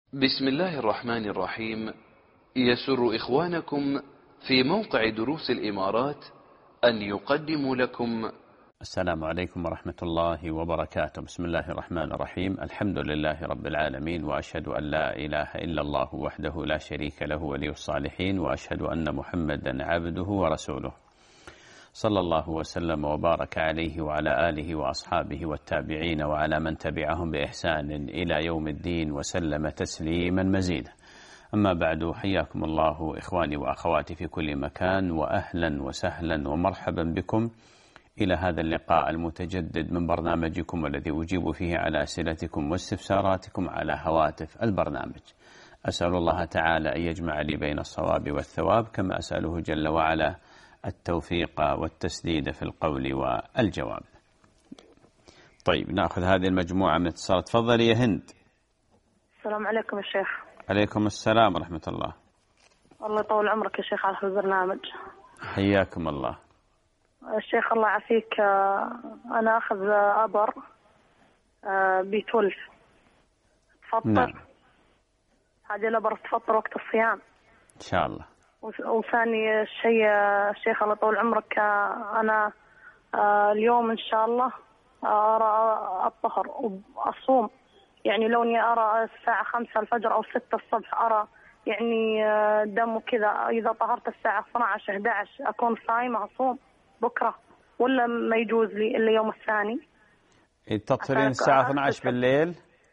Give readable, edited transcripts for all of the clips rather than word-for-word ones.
بسم الله الرحمن الرحيم. يسر إخوانكم في موقع دروس الإمارات أن يقدموا لكم السلام عليكم ورحمة الله وبركاته. بسم الله الرحمن الرحيم. الحمد لله رب العالمين، وأشهد أن لا إله إلا الله وحده لا شريك له ولي الصالحين، وأشهد أن محمدا عبده ورسوله، صلى الله وسلم وبارك عليه وعلى آله وأصحابه والتابعين وعلى من تبعهم بإحسان إلى يوم الدين وسلم تسليما مزيدا. أما بعد، حياكم الله إخواني وأخواتي في كل مكان، وأهلا وسهلا ومرحبا بكم إلى هذا اللقاء المتجدد من برنامجكم الذي أجيب فيه على أسئلتكم واستفساراتكم على هواتف البرنامج. أسأل الله تعالى أن يجمع لي بين الصواب والثواب، كما أسأله جل وعلا التوفيق والتسديد في القول والجواب. طيب، نأخذ هذه المجموعة من اتصالات. تفضلي يا هند. السلام عليكم يا شيخ. عليكم السلام ورحمة الله. الله يطول عمرك يا شيخ على البرنامج. حياكم الله. الشيخ الله يعافيك، أنا أخذ أبر B12 تفطر. نعم. هذه الأبر تفطر وقت الصيام إن شاء الله. وثاني شيء الشيخ الله يطول عمرك، أنا اليوم إن شاء الله أرى الطهر وأصوم، يعني لو إني أرى الساعة 5 الفجر أو 6 الصبح أرى يعني دم وكذا، إذا طهرت الساعة 12 11 أكون صايمة أصوم بكرة، ولا ما يجوز لي إلا يوم الثاني؟ تطهرين الساعة 12 بالليل؟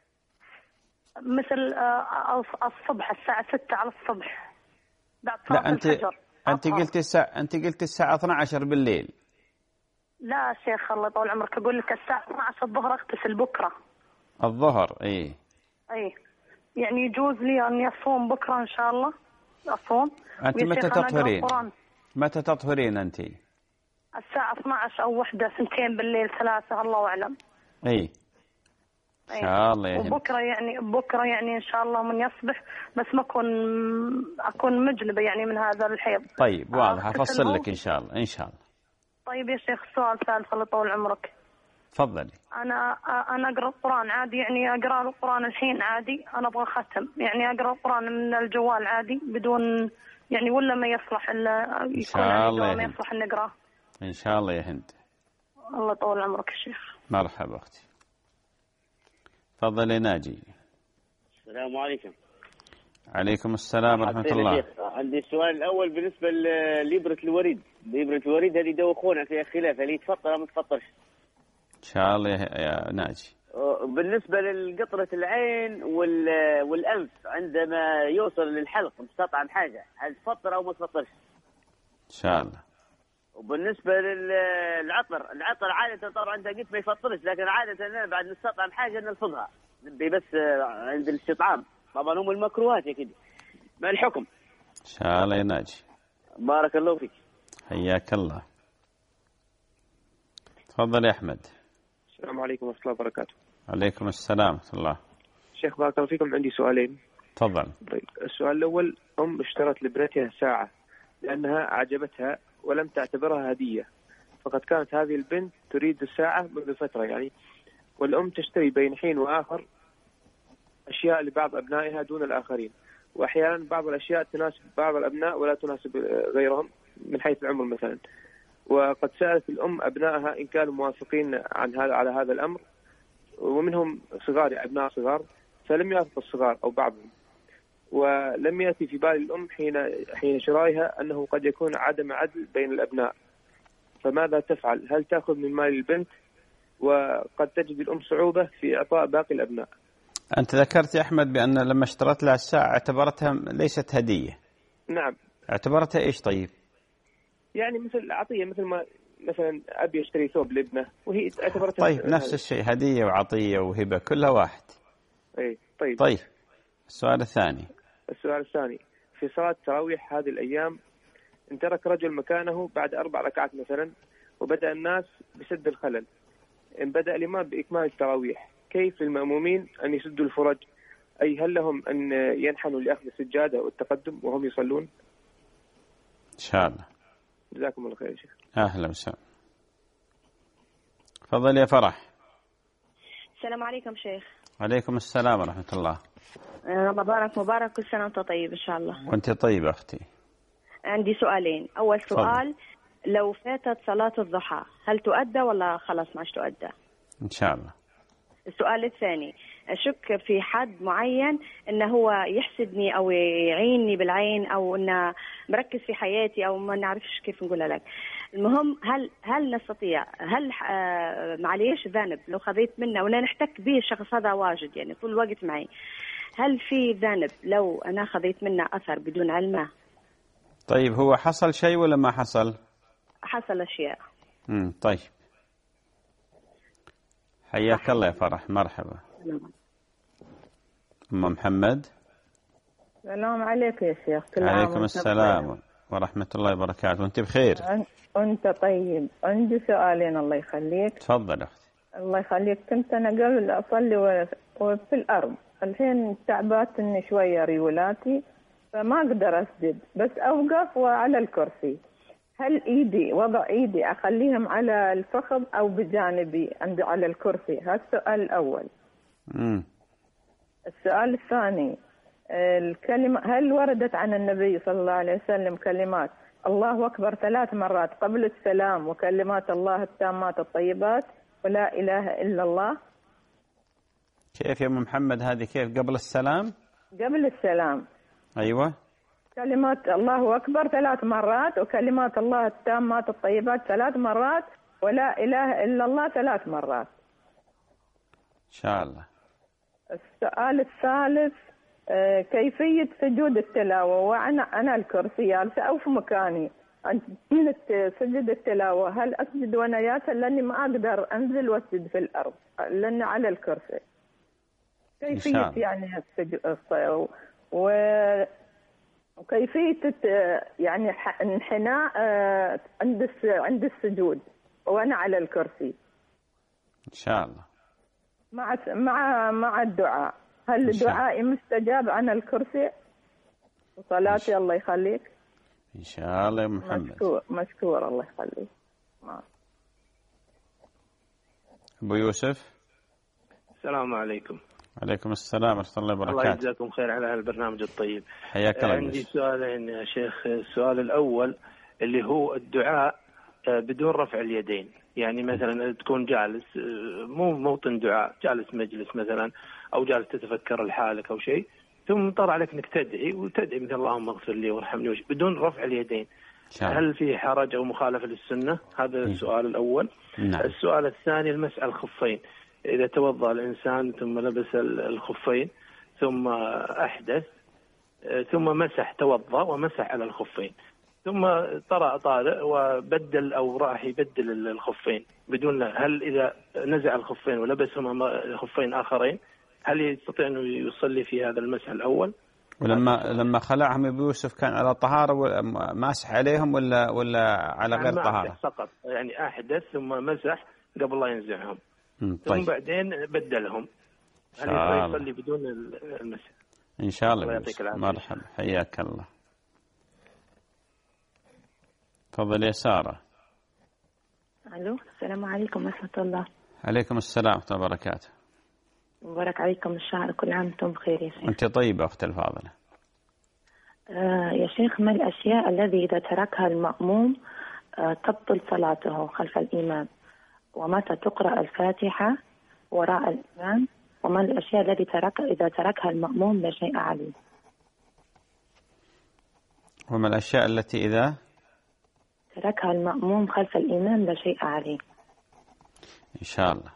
مثل الصبح الساعة 6 على الصبح بعد لا، صلاة الفجر. أنت قلت الساعة 12 بالليل. لا شيخ الله يطول عمرك، أقول لك الساعة 12 الظهر أغتسل بكرة. الظهر؟ أي يعني يجوز لي أني أصوم بكرة إن شاء الله أصوم. أنت متى تطهرين؟ متى تطهرين أنت؟ الساعة 12 أو 1 2 بالليل 3 الله أعلم. إن شاء الله يا هند. بكرة يعني إن شاء الله من يصبح، بس ما أكون مجلبة يعني من هذا الحيض. طيب واضح، أفصل لك إن شاء الله. إن شاء الله. طيب يا شيخ، سؤال ثالث الله يطول عمرك. تفضلي. أنا أقرأ القرآن عادي، يعني أقرأ القرآن الحين عادي، أنا أبغى ختم، يعني أقرأ القرآن من الجوال عادي بدون يعني، ولا ما يصلح إلا يكون ما يصلح إن نقرأه؟ إن شاء الله يا هند. الله يطول عمرك يا شيخ. مرحبا أختي. تفضلي ناجي. السلام عليكم. عليكم السلام ورحمة الله. عندي السؤال الأول بالنسبة لإبرة الوريد. إبرة الوريد هذه دوخونا فيها خلاف، هل تفطر أو ما تفطرش؟ إن شاء الله يا ناجي. بالنسبة لقطرة العين والأنف عندما يوصل للحلق مستطعم حاجة، هل تفطر أو ما تفطرش؟ إن شاء الله. وبالنسبة العطر عادة طبعا أنت قلت ما يفطرش، لكن عادة أنا بعد نستطعم حاجة نلفظها نبي بس عند الاستطعام، طبعا هم المكروهات يا كده. ما الحكم؟ إن شاء الله يا ناجي. بارك الله فيك. حياك الله. تفضل يا أحمد. السلام عليكم ورحمة الله وبركاته. عليكم السلام ورحمة الله. شيخ بارك الله فيكم، عندي سؤالين. تفضل. طيب، السؤال الأول، اشترت لابنتها ساعة لأنها أعجبتها ولم تعتبرها هدية، فقد كانت هذه البنت تريد الساعة منذ فترة يعني، والأم تشتري بين حين وآخر أشياء لبعض أبنائها دون الآخرين، وأحيانا بعض الأشياء تناسب بعض الأبناء ولا تناسب غيرهم من حيث العمر مثلا. وقد سألت الأم أبنائها إن كانوا موافقين على هذا الأمر، ومنهم صغار أبناء صغار، فلم يوافق الصغار أو بعضهم، ولم يأتي في بال الأم حين شرائها أنه قد يكون عدم عدل بين الأبناء، فماذا تفعل؟ هل تأخذ من مال البنت؟ وقد تجد الأم صعوبة في إعطاء باقي الأبناء. أنت ذكرت يا أحمد بأن لما اشترت لها الساعة اعتبرتها ليست هدية. نعم. اعتبرتها إيش طيب؟ يعني مثل عطية، مثل ما مثلا أبي يشتري ثوب لابنه وهي اعتبرتها. طيب نفس الشيء، هدية وعطية وهبة كلها واحد. أي طيب. السؤال الثاني. السؤال الثاني، في صلاة التراويح هذه الأيام إن ترك رجل مكانه بعد 4 ركعات مثلا، وبدأ الناس بسد الخلل، إن بدأ الإمام بإكمال التراويح، كيف للمأمومين أن يسدوا الفرج؟ أي هل لهم أن ينحنوا لأخذ السجادة والتقدم وهم يصلون؟ إن شاء الله. جزاكم الله خير يا شيخ. أهلا وسهلا. تفضل يا فرح. السلام عليكم شيخ. عليكم السلام ورحمة الله. مبارك مبارك، كل سنة وأنت طيب إن شاء الله. وأنت طيبة أختي. عندي سؤالين. أول سؤال، لو فاتت صلاة الضحى هل تؤدى ولا خلاص ما عادش تؤدى؟ إن شاء الله. السؤال الثاني، أشك في حد معين إنه هو يحسدني أو يعيني بالعين أو إنه مركز في حياتي أو ما نعرفش كيف نقولها لك. المهم هل نستطيع، هل معليش ذنب لو خذيت منه ولا نحتك به الشخص هذا واجد يعني طول الوقت معي، هل في ذنب لو أنا خذيت منه أثر بدون علمه؟ طيب هو حصل شيء ولا ما حصل؟ حصل أشياء. طيب حياك الله يا فرح، مرحبا. أم محمد. السلام عليك يا شيخ. عليكم السلام ورحمة الله وبركاته، وأنت بخير؟ أنت طيب. عندي سؤالين الله يخليك. تفضل أختي. الله يخليك. كنت أنا قبل أصلي وفي الأرض، الحين تعبتني شوية ريولاتي فما أقدر أسجد، بس أوقف وعلى الكرسي. هل وضع إيدي أخليهم على الفخذ أو بجانبي عندي على الكرسي؟ هذا السؤال الأول. السؤال الثاني، الكلمة هل وردت عن النبي صلى الله عليه وسلم كلمات الله أكبر 3 مرات قبل السلام وكلمات الله التامات الطيبات ولا إله إلا الله؟ كيف يا أم محمد هذه؟ كيف قبل السلام؟ قبل السلام أيوة. كلمات الله أكبر 3 مرات وكلمات الله التامات الطيبات 3 مرات ولا إله إلا الله 3 مرات إن شاء الله. السؤال الثالث، كيفية سجود التلاوة وأنا الكرسي جالسة أو في مكاني من سجود التلاوة، هل أسجد وأنا جالسة لأني ما أقدر أنزل وأسجد في الأرض لأني على الكرسي؟ كيفية يعني السجود وكيفية يعني انحناء عند السجود وأنا على الكرسي إن شاء الله. مع الدعاء، هل دعائي مستجاب عن الكرسي وصلاتي؟ الله يخليك. إن شاء الله يا محمد. مشكور الله يخليك. أبو يوسف. السلام عليكم. عليكم السلام ورحمة الله وبركاته. الله يجزاكم خير على البرنامج الطيب. حياك الله. عندي سؤالين يا شيخ. السؤال الأول اللي هو الدعاء بدون رفع اليدين، يعني مثلا تكون جالس مو موطن دعاء، جالس مجلس مثلا أو جالس تتفكر لحالك أو شيء، ثم طلع عليك انك تدعي وتدعي مثل اللهم اغفر لي وارحمني بدون رفع اليدين، هل في حرج او مخالفه للسنه؟ هذا السؤال الاول. نعم. السؤال الثاني، المسح الخفين، اذا توضا الانسان ثم لبس الخفين ثم احدث ثم مسح، توضا ومسح على الخفين ثم طرأ طارئ وبدل او راح يبدل الخفين بدون، هل اذا نزع الخفين ولبسهما خفين اخرين هل يستطيع أنه يصلي في هذا المسح الأول؟ لما خلعهم أبو يوسف كان على طهارة ماسح عليهم ولا على غير طهارة؟ فقط يعني أحدث ثم مسح قبل لا ينزعهم. طيب. ثم بعدين بدلهم، هل يصلي بدون المسح؟ إن شاء الله. مرحبا، حياك الله. تفضل يا سارة. ألو، السلام عليكم ورحمة الله. عليكم السلام ورحمة الله وبركاته. مبارك عليكم الشهر، كل عام وانتم بخير يا شيخ. أنت طيبة أختي الفاضلة. يا شيخ، ما الأشياء الذي إذا تركها المأموم تبطل صلاته خلف الإمام؟ ومتى تقرأ الفاتحة وراء الإمام؟ وما الأشياء التي إذا تركها المأموم لا شيء عليه؟ وما الأشياء التي إذا تركها المأموم خلف الإمام لا شيء عليه؟ إن شاء الله.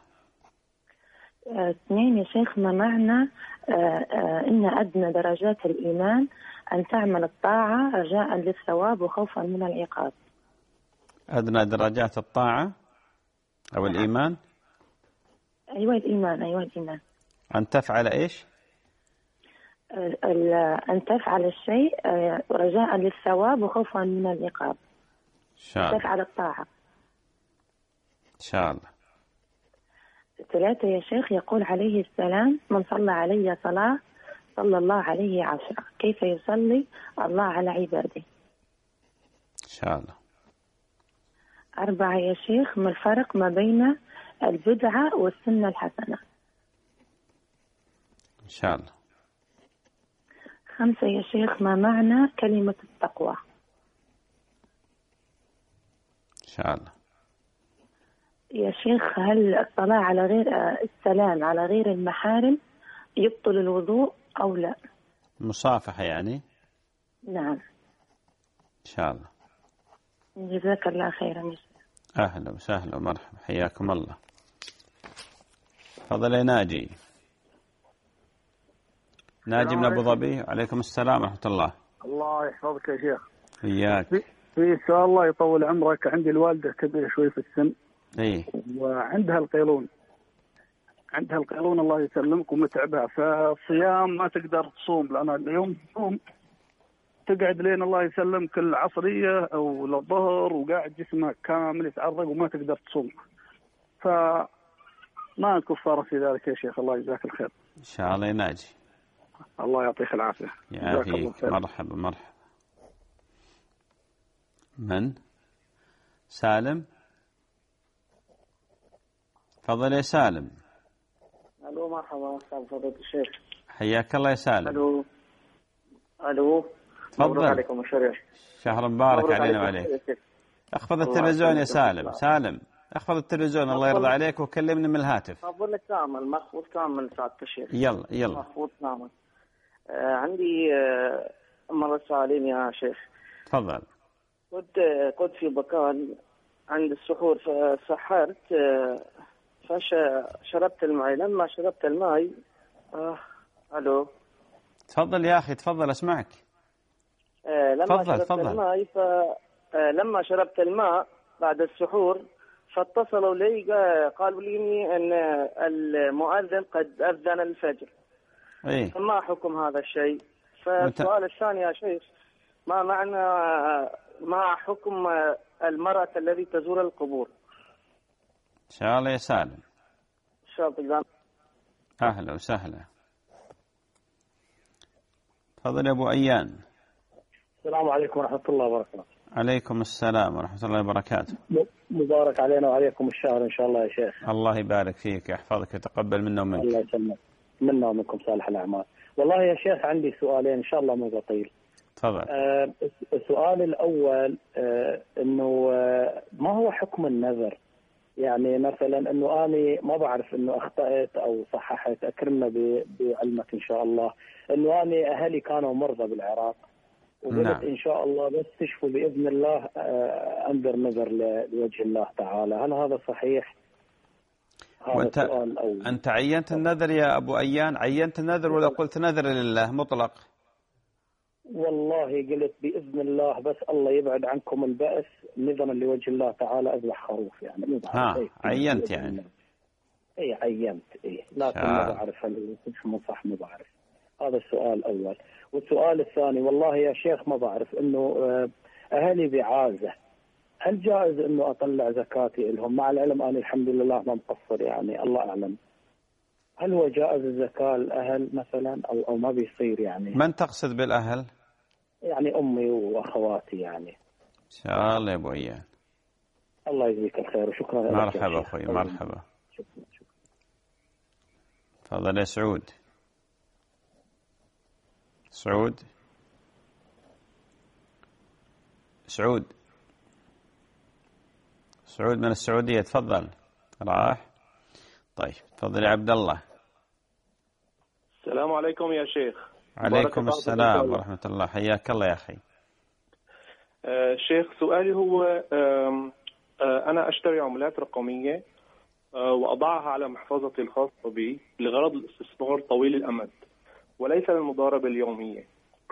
2 يا شيخ، ما معنى إن أدنى درجات الإيمان أن تعمل الطاعة رجاء للثواب وخوفا من العقاب؟ أدنى درجات الطاعة أو الإيمان؟ أيوة الإيمان. أن تفعل إيش؟ أن تفعل الشيء رجاء للثواب وخوفا من العقاب. تفعل الطاعة. إن شاء الله. 3 يا شيخ، يقول عليه السلام: من صلى علي صلاة صلى الله عليه 10. كيف يصلي الله على عباده؟ إن شاء الله. 4 يا شيخ، ما الفرق ما بين البدعة والسنة الحسنة؟ إن شاء الله. 5 يا شيخ، ما معنى كلمة التقوى؟ إن شاء الله. يا شيخ، هل الصلاة على غير السلام على غير المحارم يبطل الوضوء أو لا؟ مصافحة يعني؟ نعم. إن شاء الله. جزاك الله خيرا يا شيخ. أهلا وسهلا ومرحبا، حياكم الله. تفضل يا ناجي. ناجي من أبو ظبي. عليكم السلام ورحمة الله. الله يحفظك يا شيخ. إياك. في سؤال الله يطول عمرك. عندي الوالدة كبيرة شوي في السن. إيه. وعندها القيلون. الله يسلمك ومتعبها، فالصيام ما تقدر تصوم، لأنها اليوم تصوم تقعد لين الله يسلمك العصرية أو الظهر، وقاعد جسمها كامل يتعرق وما تقدر تصوم. فما كفارة في ذلك يا شيخ؟ الله يجزاك الخير. إن شاء الله يا ناجي. الله يعطيك العافية. يعافيك. مرحبا مرحبا. من؟ سالم. تفضل يا سالم. الو مرحبا فضيلة الشيخ. حياك الله يا سالم. الو تفضل. مبروك عليكم الشريف. شهر مبارك علينا وعليك. اخفض التلفزيون يا سالم. سالم اخفض التلفزيون الله يرضى عليك وكلمني من الهاتف. أقول لك كامل مخفوض كامل سعادة الشيخ. يلا مخفوض كامل. عندي مرة سؤالين يا شيخ. تفضل. كنت في مكان عند السحور، فسحرت فشربت الماء. لما شربت الماء الو تفضل يا اخي تفضل اسمعك. لما شربت الماء بعد السحور فاتصلوا لي قالوا لي ان المؤذن قد اذن الفجر. ايه. فما حكم هذا الشيء؟ فالسؤال الثاني يا شيخ، ما حكم المرأة التي تزور القبور؟ ان شاء الله يا سالم. ان شاء الله. اهلا وسهلا. تفضل يا ابو ايان. السلام عليكم ورحمة الله وبركاته. عليكم السلام ورحمة الله وبركاته. مبارك علينا وعليكم الشهر إن شاء الله يا شيخ. الله يبارك فيك يحفظك ويتقبل منا ومنك. الله يسلمك. منا ومنكم صالح الأعمال. والله يا شيخ عندي سؤالين إن شاء الله ما بطيل. تفضل. السؤال الأول إنه ما هو حكم النذر؟ يعني مثلا إنه أنا ما بعرف إنه أخطأت أو صححت، أكرمنا بعلمك إن شاء الله. إنه أنا أهلي كانوا مرضى بالعراق وقلت نعم. إن شاء الله بس تشفوا بإذن الله أنذر نذر لوجه الله تعالى. هل هذا صحيح؟ هذا السؤال الأول. أنت عينت النذر يا أبو أيان؟ عينت النذر ولا قلت نذر لله مطلق؟ والله قلت بإذن الله بس الله يبعد عنكم البأس نذرا لوجه الله تعالى أذبح خروف يعني مو بعرف. عينت يعني؟ إيه عينت إيه، لكن ما بعرف هل مو صح ما بعرف. هذا السؤال الأول. والسؤال الثاني والله يا شيخ ما بعرف إنه أهلي بعازة، هل جائز إنه أطلع زكاتي لهم؟ مع العلم أنا الحمد لله ما مقصر يعني الله أعلم. هل هو جائز الزكاة الأهل مثلا أو ما بيصير يعني؟ من تقصد بالأهل؟ يعني أمي وأخواتي يعني. إن شاء الله يا أبو أيان. الله يجزيك الخير وشكرا لك. مرحبا أخوي مرحبا. شكرا. تفضل يا سعود. سعود من السعودية تفضل. راح. طيب تفضل يا عبد الله. السلام عليكم يا شيخ. عليكم السلام ورحمة الله. حياك الله يا أخي. شيخ سؤالي هو أنا أشتري عملات رقمية وأضعها على محفظتي الخاصة بي لغرض الاستثمار طويل الأمد وليس للمضاربة اليومية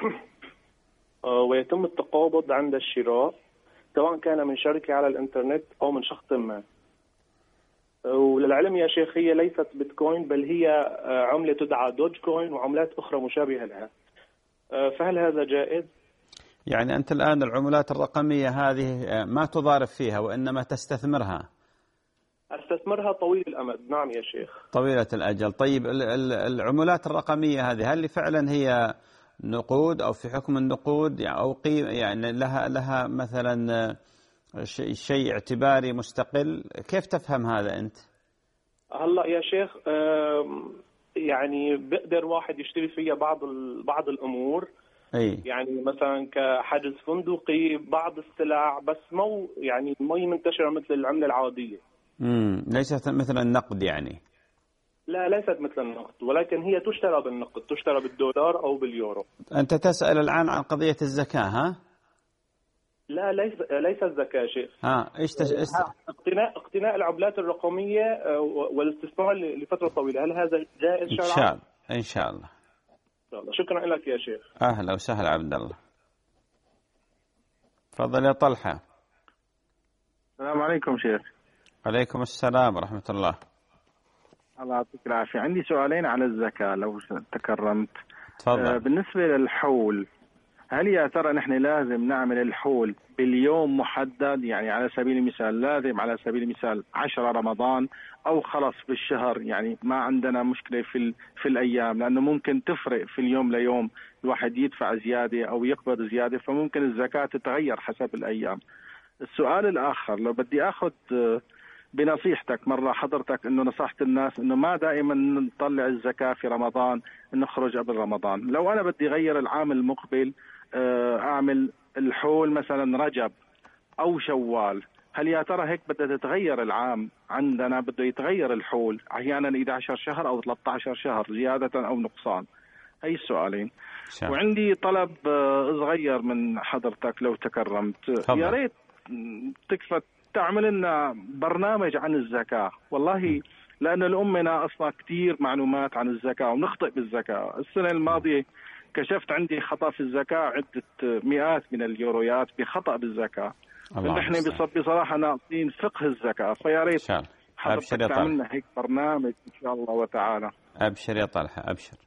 ويتم التقابض عند الشراء سواء كان من شركة على الإنترنت أو من شخص ما. وللعلم يا شيخ هي ليست بيتكوين بل هي عملة تدعى دوج كوين وعملات أخرى مشابهة لها. فهل هذا جائز؟ يعني أنت الآن العملات الرقمية هذه ما تضارب فيها وإنما تستثمرها؟ استثمرها طويل الأمد. نعم يا شيخ. طويلة الأجل. طيب العملات الرقمية هل فعلا هي نقود أو في حكم النقود أو قيمة يعني لها مثلا شيء اعتباري مستقل؟ كيف تفهم هذا أنت؟ هلا يا شيخ يعني بقدر واحد يشتري فيها بعض الأمور، يعني مثلا كحجز فندقي، بعض السلع، بس مو يعني ما منتشرة مثل العملة العادية. ليست مثل النقد يعني؟ لا، ليست مثل النقد، ولكن هي تشترى بالنقد، تشترى بالدولار أو باليورو. أنت تسأل الآن عن قضية الزكاة ها؟ لا، ليس الزكاة شيخ. إيش اقتناء العملات الرقمية والاستثمار لفترة طويلة، هل هذا جائز شرعا؟ إن شاء الله. شكرا لك يا شيخ. أهلا وسهلا عبد الله. تفضل يا طلحة. السلام عليكم شيخ. عليكم السلام ورحمة الله. الله يعطيك العافية. عندي سؤالين على الزكاة لو تكرمت. تفضل. بالنسبة للحول، هل يا ترى نحن لازم نعمل الحول باليوم محدد؟ يعني على سبيل المثال لازم على سبيل المثال 10 رمضان، أو خلص بالشهر؟ يعني ما عندنا مشكلة في الأيام، لأنه ممكن تفرق في اليوم ليوم، الواحد يدفع زيادة أو يقبض زيادة، فممكن الزكاة تتغير حسب الأيام. السؤال الآخر، لو بدي أخذ بنصيحتك مرة حضرتك أنه نصحت الناس أنه ما دائما نطلع الزكاة في رمضان، نخرج قبل رمضان. لو أنا بدي غير العام المقبل أعمل الحول مثلا رجب أو شوال، هل يا ترى هيك بدها تتغير العام عندنا؟ بده يتغير الحول أحيانا 11 شهر أو 13 شهر زيادة أو نقصان؟ هي السؤالين. وعندي طلب صغير من حضرتك لو تكرمت. يا ريت تكفى تعمل لنا برنامج عن الزكاة، والله لأن الأمنا أصلا كتير معلومات عن الزكاة ونخطئ بالزكاة. السنة الماضية كشفت عندي خطأ في الزكاة عدة مئات من اليورويات بخطأ بالزكاة. نحن بصراحة ناقصين فقه الزكاة، فيا ريت حضرتك تعملنا هيك برنامج إن شاء الله وتعالى. أبشر يا طلحة أبشر.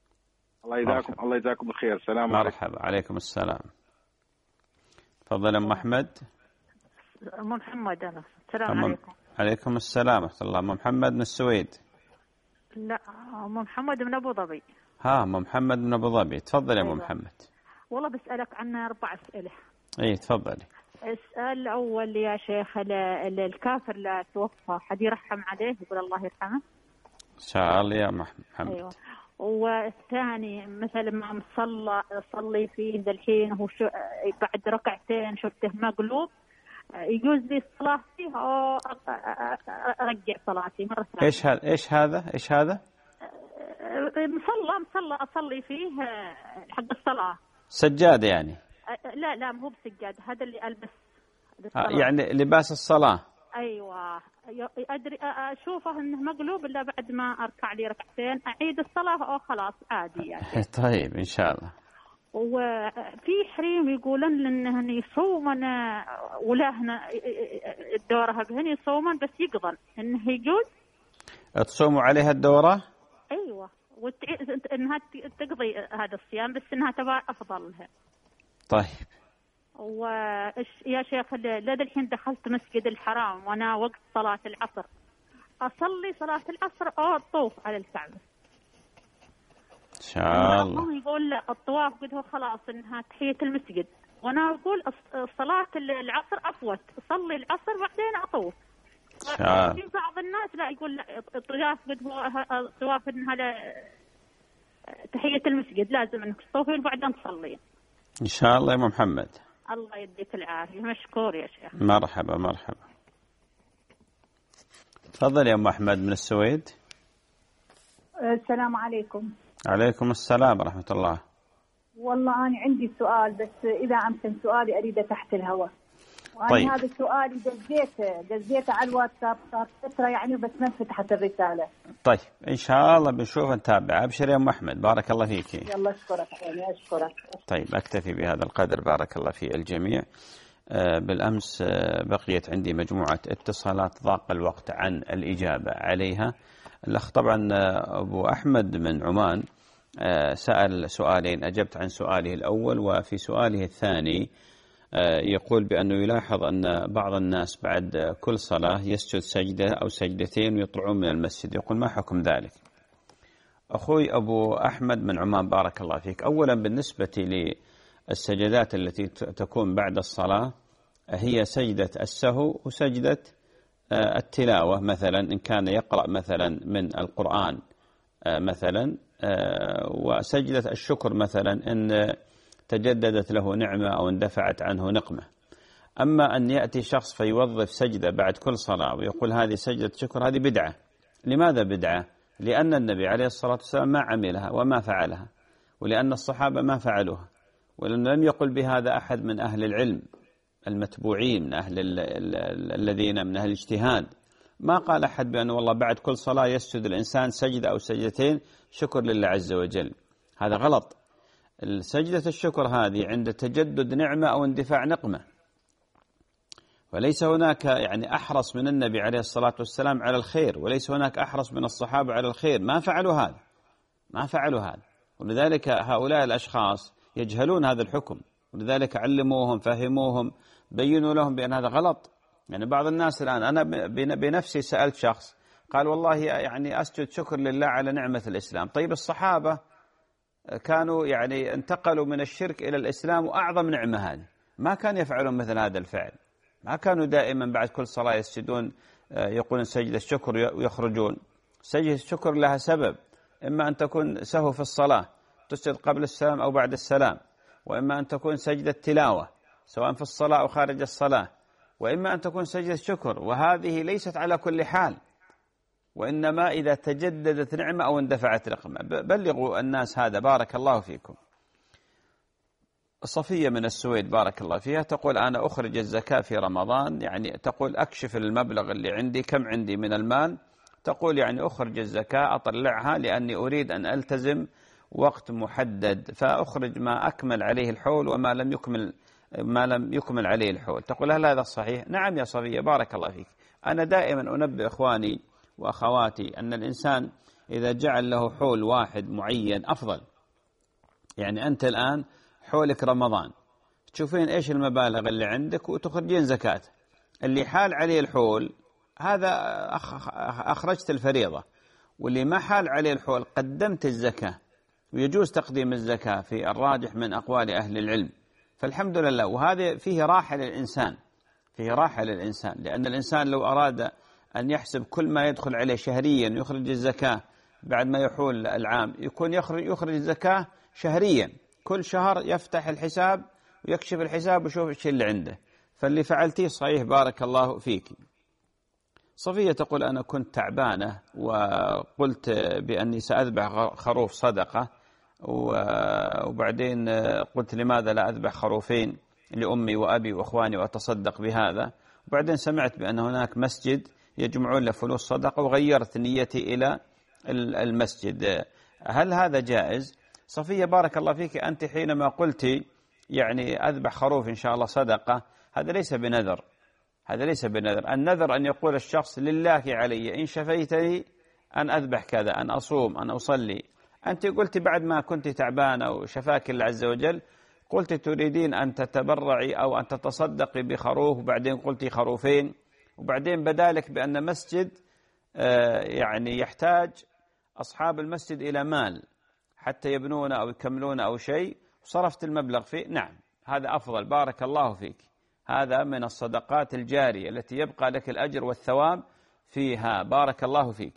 الله يجزاكم بخير. سلام عليكم. مرحبا. عليكم السلام. تفضل أم أحمد. محمد أنا. السلام عليكم. عليكم السلام ورحمة الله. أم محمد من السويد؟ لا، أم محمد من أبو ظبي. أم محمد من أبو ظبي. تفضل يا أم محمد. والله بسألك عن 4 أسئلة. تفضلي. السؤال الأول يا شيخ، الكافر لا توفى حد يرحم عليه يقول الله يرحمه؟ إن شاء الله يا محمد. أيوة. والثاني مثل ما صلي فيه ذا الحين هو بعد ركعتين شفته مقلوب، يجوز لي الصلاة فيه أو أرجع صلاتي مرة ثانية؟ إيش هذا؟ مصلى أصلي فيه حق الصلاة. سجادة يعني؟ لا مو بسجادة، هذا اللي ألبس يعني لباس الصلاة. أيوة أدري أشوفه إنه مقلوب، إلا بعد ما أركع لي ركعتين أعيد الصلاة أو خلاص عادي يعني. طيب إن شاء الله. وفي حريم يقولون إنهن يصومن ولهن الدورة بهن يصومن بس يقضن، إنه يجوز تصوموا عليها الدورة؟ أيوة، إنها تقضي هذا الصيام بس إنها تبع أفضل لها. طيب. يا شيخ لدى الحين دخلت مسجد الحرام وأنا وقت صلاة العصر، أصلي صلاة العصر أو أطوف على الكعبة؟ إن شاء الله. يقول لا الطواف قد هو خلاص إنها تحية المسجد، وأنا أقول صلاة العصر أفوت، أصلي العصر بعدين أطوف. في بعض الناس لا يقول لا الطواف قد هو الطواف إنها تحية المسجد لازم إنك تطوفي وبعدين تصلي. إن شاء الله يا محمد. الله يديك العافية. مشكور يا شيخ. مرحبا مرحبا. تفضل يا أم أحمد من السويد. السلام عليكم. عليكم السلام ورحمة الله. والله أنا عندي سؤال، بس إذا أمكن سؤالي أريده تحت الهواء. وأنا طيب. هذا السؤال دزيته على الواتساب صار فترة يعني، بس ما فتحت الرسالة. طيب إن شاء الله بنشوف نتابع. أبشر يا أم أحمد، بارك الله فيك. يلا أشكرك يعني أشكرك. طيب أكتفي بهذا القدر، بارك الله في الجميع. بالأمس بقيت عندي مجموعة اتصالات ضاق الوقت عن الإجابة عليها. الأخ طبعا أبو أحمد من عمان سأل سؤالين، أجبت عن سؤاله الأول، وفي سؤاله الثاني يقول بأنه يلاحظ أن بعض الناس بعد كل صلاة يسجد سجدة أو سجدتين ويطلعون من المسجد، يقول ما حكم ذلك؟ أخوي أبو أحمد من عمان بارك الله فيك، أولا بالنسبة للسجدات التي تكون بعد الصلاة هي سجدة السهو وسجدة التلاوة. مثلا إن كان يقرأ مثلا من القرآن مثلا، وسجدة الشكر مثلا إن تجددت له نعمة أو اندفعت عنه نقمة. أما أن يأتي شخص فيوظف سجدة بعد كل صلاة ويقول هذه سجدة شكر، هذه بدعة. لماذا بدعة؟ لأن النبي عليه الصلاة والسلام ما عملها وما فعلها، ولأن الصحابة ما فعلوها، ولأن لم يقل بهذا أحد من أهل العلم المتبوعين، من أهل الذين من أهل الاجتهاد. ما قال أحد بأنه والله بعد كل صلاة يسجد الإنسان سجدة أو سجدتين شكر لله عز وجل. هذا غلط. السجدة الشكر هذه عند تجدد نعمة أو اندفاع نقمة، وليس هناك يعني أحرص من النبي عليه الصلاة والسلام على الخير، وليس هناك أحرص من الصحابة على الخير، ما فعلوا هذا، ما فعلوا هذا. ولذلك هؤلاء الأشخاص يجهلون هذا الحكم، ولذلك علموهم، فهموهم، بينوا لهم بأن هذا غلط. يعني بعض الناس الآن، أنا بنفسي سألت شخص قال والله يعني أسجد شكر لله على نعمة الإسلام. طيب الصحابة كانوا يعني انتقلوا من الشرك إلى الإسلام، وأعظم نعمة هذه، ما كان يفعلون مثل هذا الفعل، ما كانوا دائما بعد كل صلاة يسجدون يقولون سجدة الشكر ويخرجون. سجدة الشكر لها سبب، إما أن تكون سهو في الصلاة تسجد قبل السلام أو بعد السلام، وإما أن تكون سجدة تلاوة سواء في الصلاة أو خارج الصلاة، وإما أن تكون سجدة شكر، وهذه ليست على كل حال، وإنما إذا تجددت نعمة أو اندفعت نقمة. بلغوا الناس هذا، بارك الله فيكم. صفية من السويد بارك الله فيها تقول أنا أخرج الزكاة في رمضان، يعني تقول أكشف المبلغ اللي عندي كم عندي من المال، تقول يعني أخرج الزكاة أطلعها لأني أريد أن ألتزم وقت محدد، فأخرج ما أكمل عليه الحول وما لم يكمل عليه الحول. تقول هل هذا صحيح؟ نعم يا صفية بارك الله فيك. أنا دائما أنبه إخواني وأخواتي أن الإنسان إذا جعل له حول واحد معين أفضل. يعني أنت الآن حولك رمضان، تشوفين إيش المبالغ اللي عندك وتخرجين زكاة. اللي حال عليه الحول هذا أخرجت الفريضة، واللي ما حال عليه الحول قدمت الزكاة، ويجوز تقديم الزكاة في الراجح من أقوال أهل العلم، فالحمد لله. وهذا فيه راحة للإنسان، فيه راحة للإنسان، لأن الإنسان لو أراد أن يحسب كل ما يدخل عليه شهريا يخرج الزكاة بعد ما يحول العام، يكون يخرج الزكاة شهريا، كل شهر يفتح الحساب ويكشف الحساب ويشوف الشيء اللي عنده. فاللي فعلتيه صحيح بارك الله فيك. صفية تقول أنا كنت تعبانة وقلت بأني سأذبح خروف صدقة، وبعدين قلت لماذا لا أذبح خروفين لأمي وأبي وأخواني وأتصدق بهذا، وبعدين سمعت بأن هناك مسجد يجمعون له فلوس صدقة وغيرت نيتي إلى المسجد. هل هذا جائز؟ صفية بارك الله فيك، أنت حينما قلت يعني أذبح خروف إن شاء الله صدقة، هذا ليس بنذر، هذا ليس بنذر. النذر أن يقول الشخص لله علي إن شفيتني أن أذبح كذا، أن أصوم، أن أصلي. أنت قلت بعد ما كنت تعبانة وشفاك الله عز وجل، قلت تريدين أن تتبرعي أو أن تتصدقي بخروف، وبعدين قلتي خروفين، وبعدين بدالك بأن مسجد يعني يحتاج أصحاب المسجد إلى مال حتى يبنون أو يكملون أو شيء، وصرفت المبلغ فيه. نعم هذا أفضل بارك الله فيك، هذا من الصدقات الجارية التي يبقى لك الأجر والثواب فيها بارك الله فيك.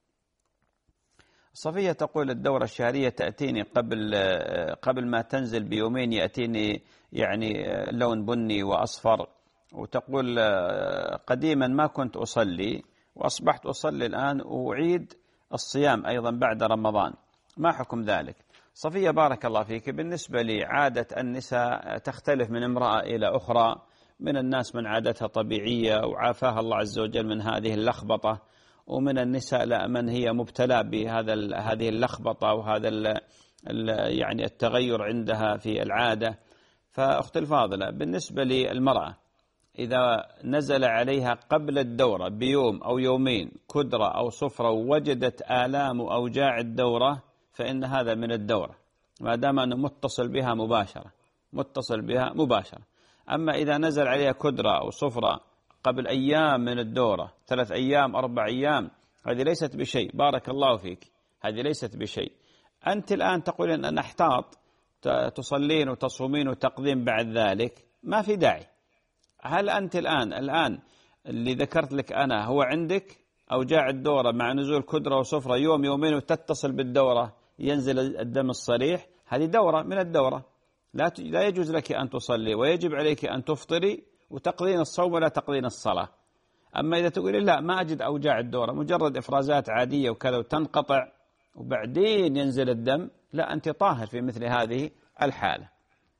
صفية تقول الدورة الشهرية تأتيني قبل ما تنزل بيومين، يأتيني يعني لون بني وأصفر، وتقول قديما ما كنت أصلي وأصبحت أصلي الآن، وأعيد الصيام أيضا بعد رمضان، ما حكم ذلك؟ صفية بارك الله فيك، بالنسبة لي عادة النساء تختلف من امرأة إلى أخرى، من الناس من عادتها طبيعية وعافاها الله عز وجل من هذه اللخبطة، ومن النساء لا من هي مبتلى هذه اللخبطة وهذا يعني التغير عندها في العادة. فأخت الفاضلة بالنسبة للمرأة إذا نزل عليها قبل الدورة بيوم أو يومين كدرة أو صفرة ووجدت آلام وأوجاع الدورة، فإن هذا من الدورة ما دام أنه متصل بها مباشرة. أما إذا نزل عليها كدرة أو صفرة قبل أيام من الدورة، 3 أيام 4 أيام، هذه ليست بشيء بارك الله فيك، هذه ليست بشيء. أنت الآن تقولين أن احتاط تصلين وتصومين وتقضين بعد ذلك، ما في داعي. هل أنت الآن اللي ذكرت لك أنا هو عندك أوجاع الدورة مع نزول كدرة وصفرة يوم يومين وتتصل بالدورة ينزل الدم الصريح، هذه دورة من الدورة، لا يجوز لك أن تصلي، ويجب عليك أن تفطري وتقضين الصوم ولا تقضين الصلاة. أما إذا تقولي لا ما أجد أوجاع الدورة، مجرد إفرازات عادية وكذا وتنقطع وبعدين ينزل الدم، لا أنت طاهر في مثل هذه الحالة.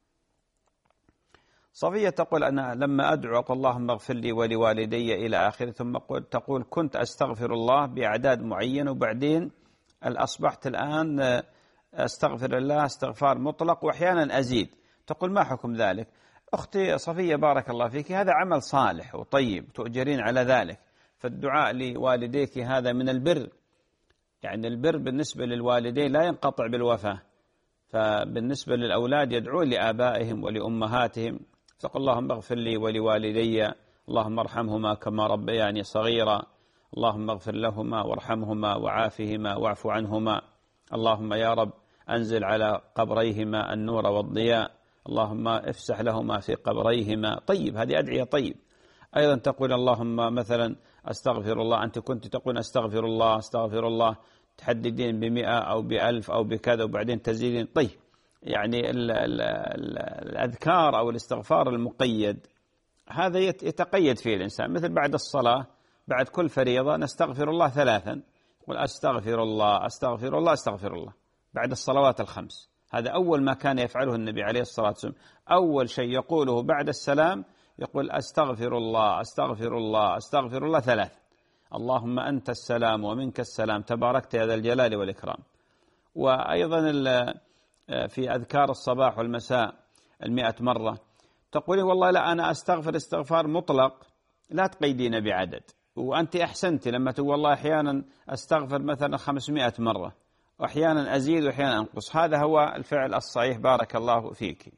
صفية تقول أنا لما أدعو اللهم اغفر لي ولوالدي إلى آخره، ثم تقول كنت أستغفر الله بأعداد معينة وبعدين أصبحت الآن أستغفر الله استغفار مطلق وأحيانا أزيد. تقول ما حكم ذلك؟ أختي صفية بارك الله فيك، هذا عمل صالح وطيب تؤجرين على ذلك، فالدعاء لوالديك هذا من البر، يعني البر بالنسبة للوالدين لا ينقطع بالوفاة، فبالنسبة للأولاد يدعون لآبائهم ولأمهاتهم، فقل اللهم اغفر لي ولوالدي، اللهم ارحمهما كما ربياني صغيرا، اللهم اغفر لهما وارحمهما وعافهما واعف عنهما، اللهم يا رب أنزل على قبريهما النور والضياء، اللهم افسح لهما في قبريهما. طيب، هذه أدعية طيب. أيضا تقول اللهم مثلا أستغفر الله، أنت كنت تقول أستغفر الله أستغفر الله، تحددين ب100 أو ب1000 أو بكذا وبعدين تزيدين. طيب، يعني الأذكار أو الاستغفار المقيد هذا يتقيد فيه الإنسان، مثل بعد الصلاة بعد كل فريضة نستغفر الله 3، قل أستغفر الله أستغفر الله أستغفر الله بعد الصلوات الخمس. هذا أول ما كان يفعله النبي عليه الصلاة والسلام، أول شيء يقوله بعد السلام يقول أستغفر الله أستغفر الله أستغفر الله 3، اللهم أنت السلام ومنك السلام تباركت يا ذا الجلال والإكرام. وأيضا في أذكار الصباح والمساء 100 مرة تقولي والله لا أنا أستغفر استغفار مطلق، لا تقيدين بعدد، وأنت أحسنت لما تقول والله أحيانا أستغفر مثلا 500 مرة وأحيانا أزيد وأحيانا أنقص، هذا هو الفعل الصحيح بارك الله فيك.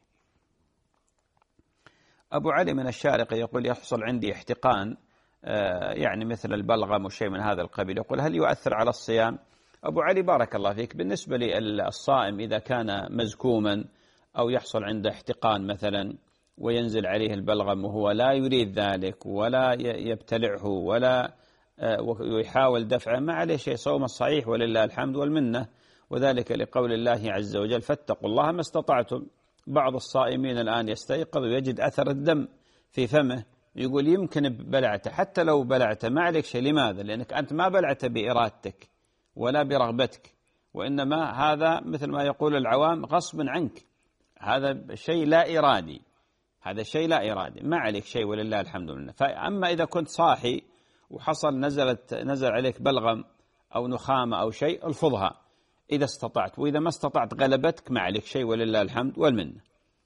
أبو علي من الشارقة يقول يحصل عندي احتقان يعني مثل البلغم وشيء من هذا القبيل، يقول هل يؤثر على الصيام؟ أبو علي بارك الله فيك، بالنسبة للصائم إذا كان مزكوما أو يحصل عنده احتقان مثلا وينزل عليه البلغم وهو لا يريد ذلك ولا يبتلعه ولا ويحاول دفعه، ما عليه شيء، صوم الصحيح ولله الحمد والمنة، وذلك لقول الله عز وجل فاتقوا الله ما استطعتم. بعض الصائمين الآن يستيقظ ويجد أثر الدم في فمه، يقول يمكن بلعته، حتى لو بلعته ما عليك شيء. لماذا؟ لأنك أنت ما بلعته بإرادتك ولا برغبتك، وإنما هذا مثل ما يقول العوام غصب عنك، هذا شيء لا إرادي، هذا شيء لا إرادي، ما عليك شيء ولله الحمد لله. فأما إذا كنت صاحي وحصل نزل عليك بلغم أو نخامة أو شيء الفظها إذا استطعت، وإذا ما استطعت غلبتك ما عليك شيء ولله الحمد والمنة.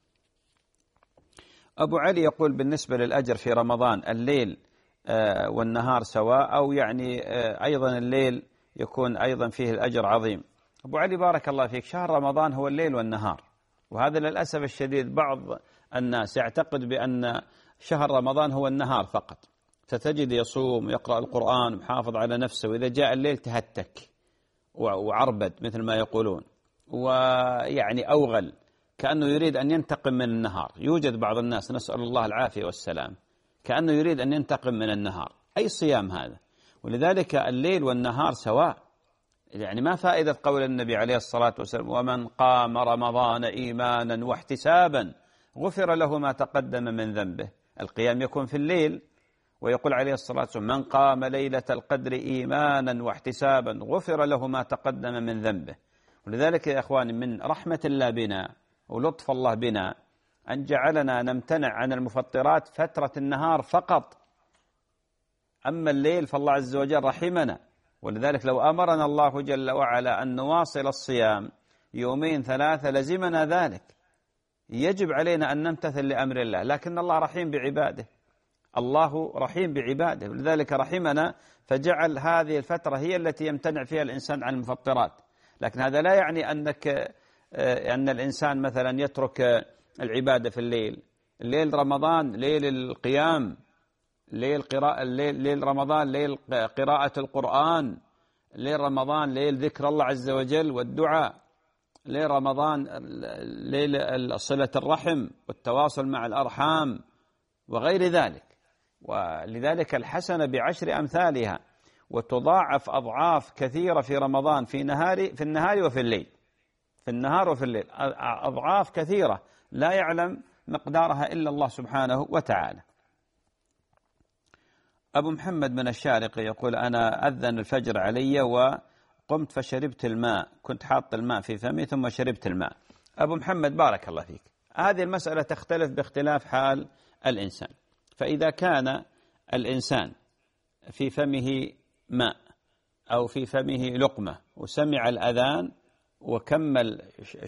أبو علي يقول بالنسبة للأجر في رمضان الليل والنهار سواء، أو يعني أيضا الليل يكون أيضا فيه الأجر عظيم. أبو علي بارك الله فيك، شهر رمضان هو الليل والنهار، وهذا للأسف الشديد بعض الناس يعتقد بأن شهر رمضان هو النهار فقط، فتجد يصوم ويقرأ القرآن ومحافظ على نفسه، وإذا جاء الليل تهتك وعربد مثل ما يقولون، ويعني أوغل كأنه يريد أن ينتقم من النهار. يوجد بعض الناس نسأل الله العافية والسلام كأنه يريد أن ينتقم من النهار، أي صيام هذا؟ ولذلك الليل والنهار سواء، يعني ما فائدة قول النبي عليه الصلاة والسلام ومن قام رمضان إيمانا واحتسابا غفر له ما تقدم من ذنبه. القيام يكون في الليل، ويقول عليه الصلاة والسلام من قام ليلة القدر إيمانا واحتسابا غفر له ما تقدم من ذنبه. ولذلك يا أخواني من رحمة الله بنا ولطف الله بنا أن جعلنا نمتنع عن المفطرات فترة النهار فقط، أما الليل فالله عز وجل رحمنا. ولذلك لو أمرنا الله جل وعلا أن نواصل الصيام 2 3 لزمنا ذلك، يجب علينا أن نمتثل لأمر الله، لكن الله رحيم بعباده، الله رحيم بعباده، ولذلك رحمنا فجعل هذه الفترة هي التي يمتنع فيها الإنسان عن المفطرات. لكن هذا لا يعني أن الإنسان مثلا يترك العبادة في الليل. الليل رمضان ليل القيام، ليل رمضان ليل قراءة القرآن، ليل رمضان ليل ذكر الله عز وجل والدعاء، ليل رمضان ليل صلة الرحم والتواصل مع الأرحام وغير ذلك. ولذلك الحسنة ب10 أمثالها. وتضاعف أضعاف كثيرة في رمضان في النهار وفي الليل، في النهار وفي الليل، أضعاف كثيرة لا يعلم مقدارها إلا الله سبحانه وتعالى. أبو محمد من الشارقة يقول: أنا أذن الفجر علي وقمت فشربت الماء، كنت حاط الماء في فمي ثم شربت الماء. أبو محمد بارك الله فيك، هذه المسألة تختلف باختلاف حال الإنسان. فإذا كان الإنسان في فمه ماء أو في فمه لقمة وسمع الأذان وكمل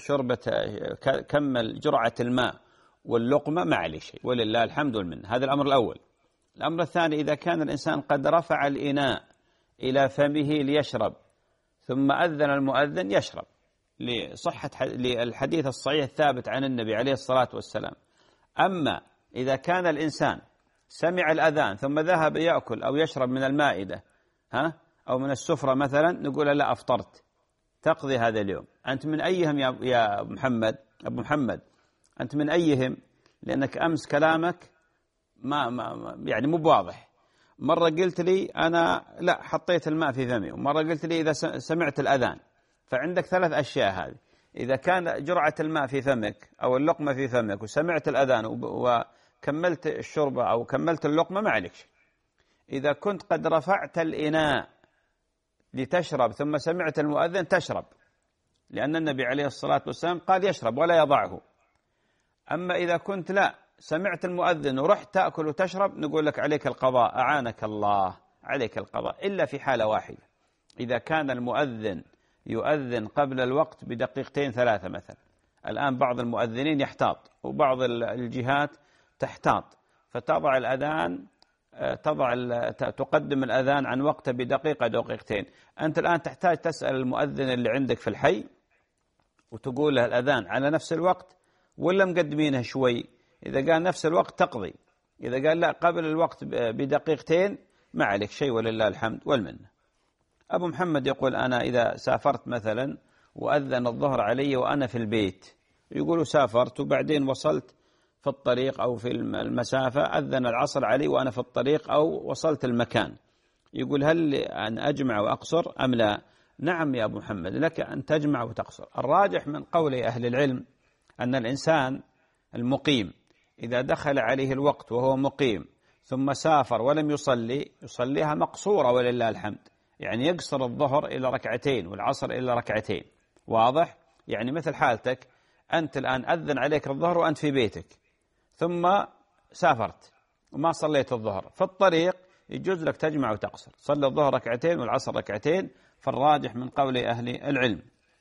كمل جرعة الماء واللقمة ما عليه شيء ولله الحمد والمنة، هذا الأمر الأول. الأمر الثاني: إذا كان الإنسان قد رفع الإناء إلى فمه ليشرب ثم أذن المؤذن يشرب لصحة للحديث الصحيح الثابت عن النبي عليه الصلاة والسلام. أما إذا كان الإنسان سمع الأذان ثم ذهب يأكل أو يشرب من المائدة أو من السفرة مثلا، نقول لا أفطرت، تقضي هذا اليوم. أنت من أيهم يا محمد؟ أبو محمد أنت من أيهم؟ لأنك أمس كلامك يعني مو واضح. مرة قلت لي أنا لا حطيت الماء في فمي، ومرة قلت لي إذا سمعت الأذان. فعندك ثلاث أشياء هذه: إذا كان جرعة الماء في فمك أو اللقمة في فمك وسمعت الأذان وكملت الشربة أو كملت اللقمة ما عليك شيء. إذا كنت قد رفعت الإناء لتشرب ثم سمعت المؤذن تشرب، لأن النبي عليه الصلاة والسلام قال يشرب ولا يضعه. أما إذا كنت لا سمعت المؤذن ورحت تأكل وتشرب، نقول لك عليك القضاء، أعانك الله، عليك القضاء، إلا في حالة واحدة: إذا كان المؤذن يؤذن قبل الوقت بدقيقتين ثلاثة مثلا. الآن بعض المؤذنين يحتاط وبعض الجهات تحتاط، فتضع الأذان تقدم الأذان عن وقته بدقيقة دقيقتين. أنت الآن تحتاج تسأل المؤذن اللي عندك في الحي وتقول له الأذان على نفس الوقت ولا مقدمينه شوي. إذا قال نفس الوقت تقضي، إذا قال لا قبل الوقت بدقيقتين ما عليك شيء ولله الحمد والمنة. أبو محمد يقول: أنا إذا سافرت مثلا وأذن الظهر علي وأنا في البيت، يقولوا سافرت وبعدين وصلت في الطريق أو في المسافة، أذن العصر علي وأنا في الطريق أو وصلت المكان، يقول هل أن أجمع وأقصر أم لا؟ نعم يا أبو محمد، لك أن تجمع وتقصر. الراجح من قول أهل العلم أن الإنسان المقيم إذا دخل عليه الوقت وهو مقيم ثم سافر ولم يصليها مقصورة ولله الحمد، يعني يقصر الظهر إلى ركعتين والعصر إلى ركعتين. واضح؟ يعني مثل حالتك أنت الآن أذن عليك الظهر وأنت في بيتك ثم سافرت وما صليت الظهر، في الطريق يجوز لك تجمع وتقصر، صلي الظهر ركعتين والعصر ركعتين، فالراجح من قول أهل العلم.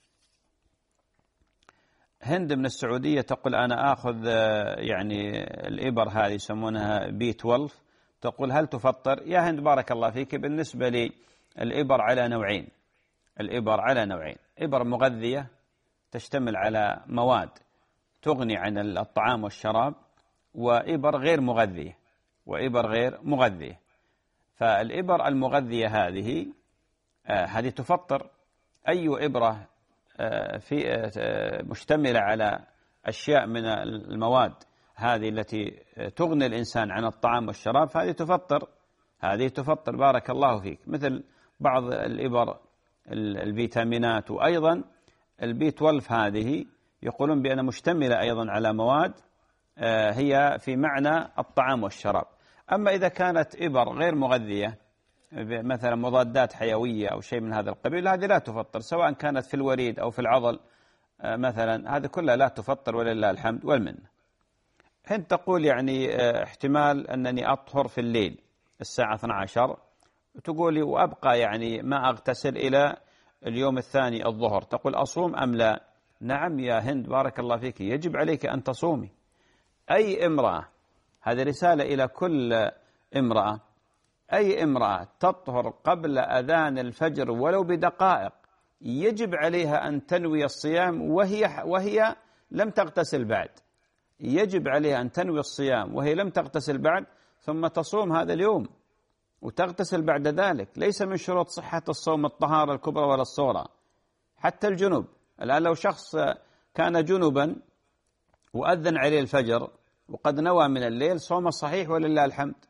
هند من السعودية تقول: أنا آخذ يعني الإبر هذه يسمونها B12، تقول هل تفطر؟ يا هند بارك الله فيك، بالنسبة لي الإبر على نوعين. الإبر على نوعين: إبر مغذية تشتمل على مواد تغني عن الطعام والشراب، وإبر غير مغذية، وإبر غير مغذية. فالإبر المغذية هذه تفطر. أي إبرة في مشتملة على أشياء من المواد هذه التي تغني الإنسان عن الطعام والشراب فهذه تفطر، هذه تفطر بارك الله فيك، مثل بعض الإبر الفيتامينات. وأيضا الB12 هذه يقولون بأنها مشتملة أيضا على مواد هي في معنى الطعام والشراب. أما إذا كانت إبر غير مغذية مثلا مضادات حيوية أو شيء من هذا القبيل، هذه لا تفطر، سواء كانت في الوريد أو في العضل مثلا، هذه كلها لا تفطر ولله الحمد والمنة. هند تقول يعني احتمال أنني أطهر في الليل الساعة 12، تقولي وأبقى يعني ما أغتسل إلى اليوم الثاني الظهر، تقول أصوم أم لا؟ نعم يا هند بارك الله فيك، يجب عليك أن تصومي. أي امرأة، هذه رسالة إلى كل امرأة، أي امرأة تطهر قبل أذان الفجر ولو بدقائق يجب عليها أن تنوي الصيام وهي لم تغتسل بعد، يجب عليها أن تنوي الصيام وهي لم تغتسل بعد، ثم تصوم هذا اليوم وتغتسل بعد ذلك. ليس من شروط صحة الصوم الطهارة الكبرى ولا الصغرى، حتى الجنوب. الآن لو شخص كان جنبا وأذن عليه الفجر وقد نوى من الليل، صوم صحيح ولله الحمد.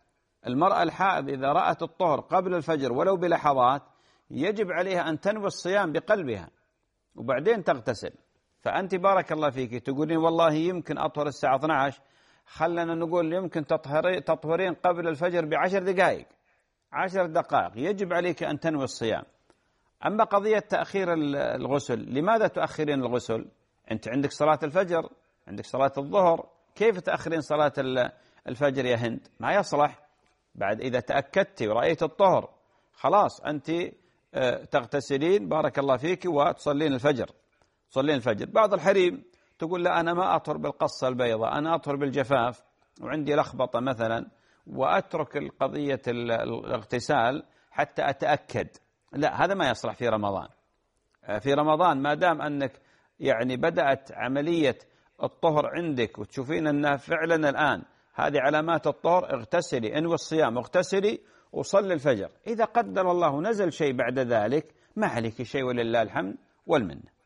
المرأة الحائض إذا رأت الطهر قبل الفجر ولو بلحظات يجب عليها أن تنوي الصيام بقلبها وبعدين تغتسل. فأنت بارك الله فيك تقولين والله يمكن أطهر الساعة 12، خلنا نقول يمكن تطهرين قبل الفجر ب10 دقائق 10 دقائق، يجب عليك أن تنوي الصيام. أما قضية تأخير الغسل، لماذا تؤخرين الغسل؟ أنت عندك صلاة الفجر، عندك صلاة الظهر، كيف تأخرين صلاة الفجر يا هند؟ ما يصلح. بعد إذا تأكدت ورأيت الطهر خلاص أنت تغتسلين بارك الله فيك وتصلين الفجر. تصلين الفجر. بعض الحريم تقول لا أنا ما أطهر بالقصة البيضاء، أنا أطهر بالجفاف وعندي لخبطة مثلا، وأترك القضية الاغتسال حتى أتأكد. لا، هذا ما يصلح في رمضان. في رمضان ما دام أنك يعني بدأت عملية الطهر عندك وتشوفين أنها فعلا الآن هذه علامات الطهر، اغتسلي، انوي الصيام، اغتسلي وصلي الفجر. إذا قدر الله نزل شيء بعد ذلك ما عليك شيء ولله الحمد والمنة.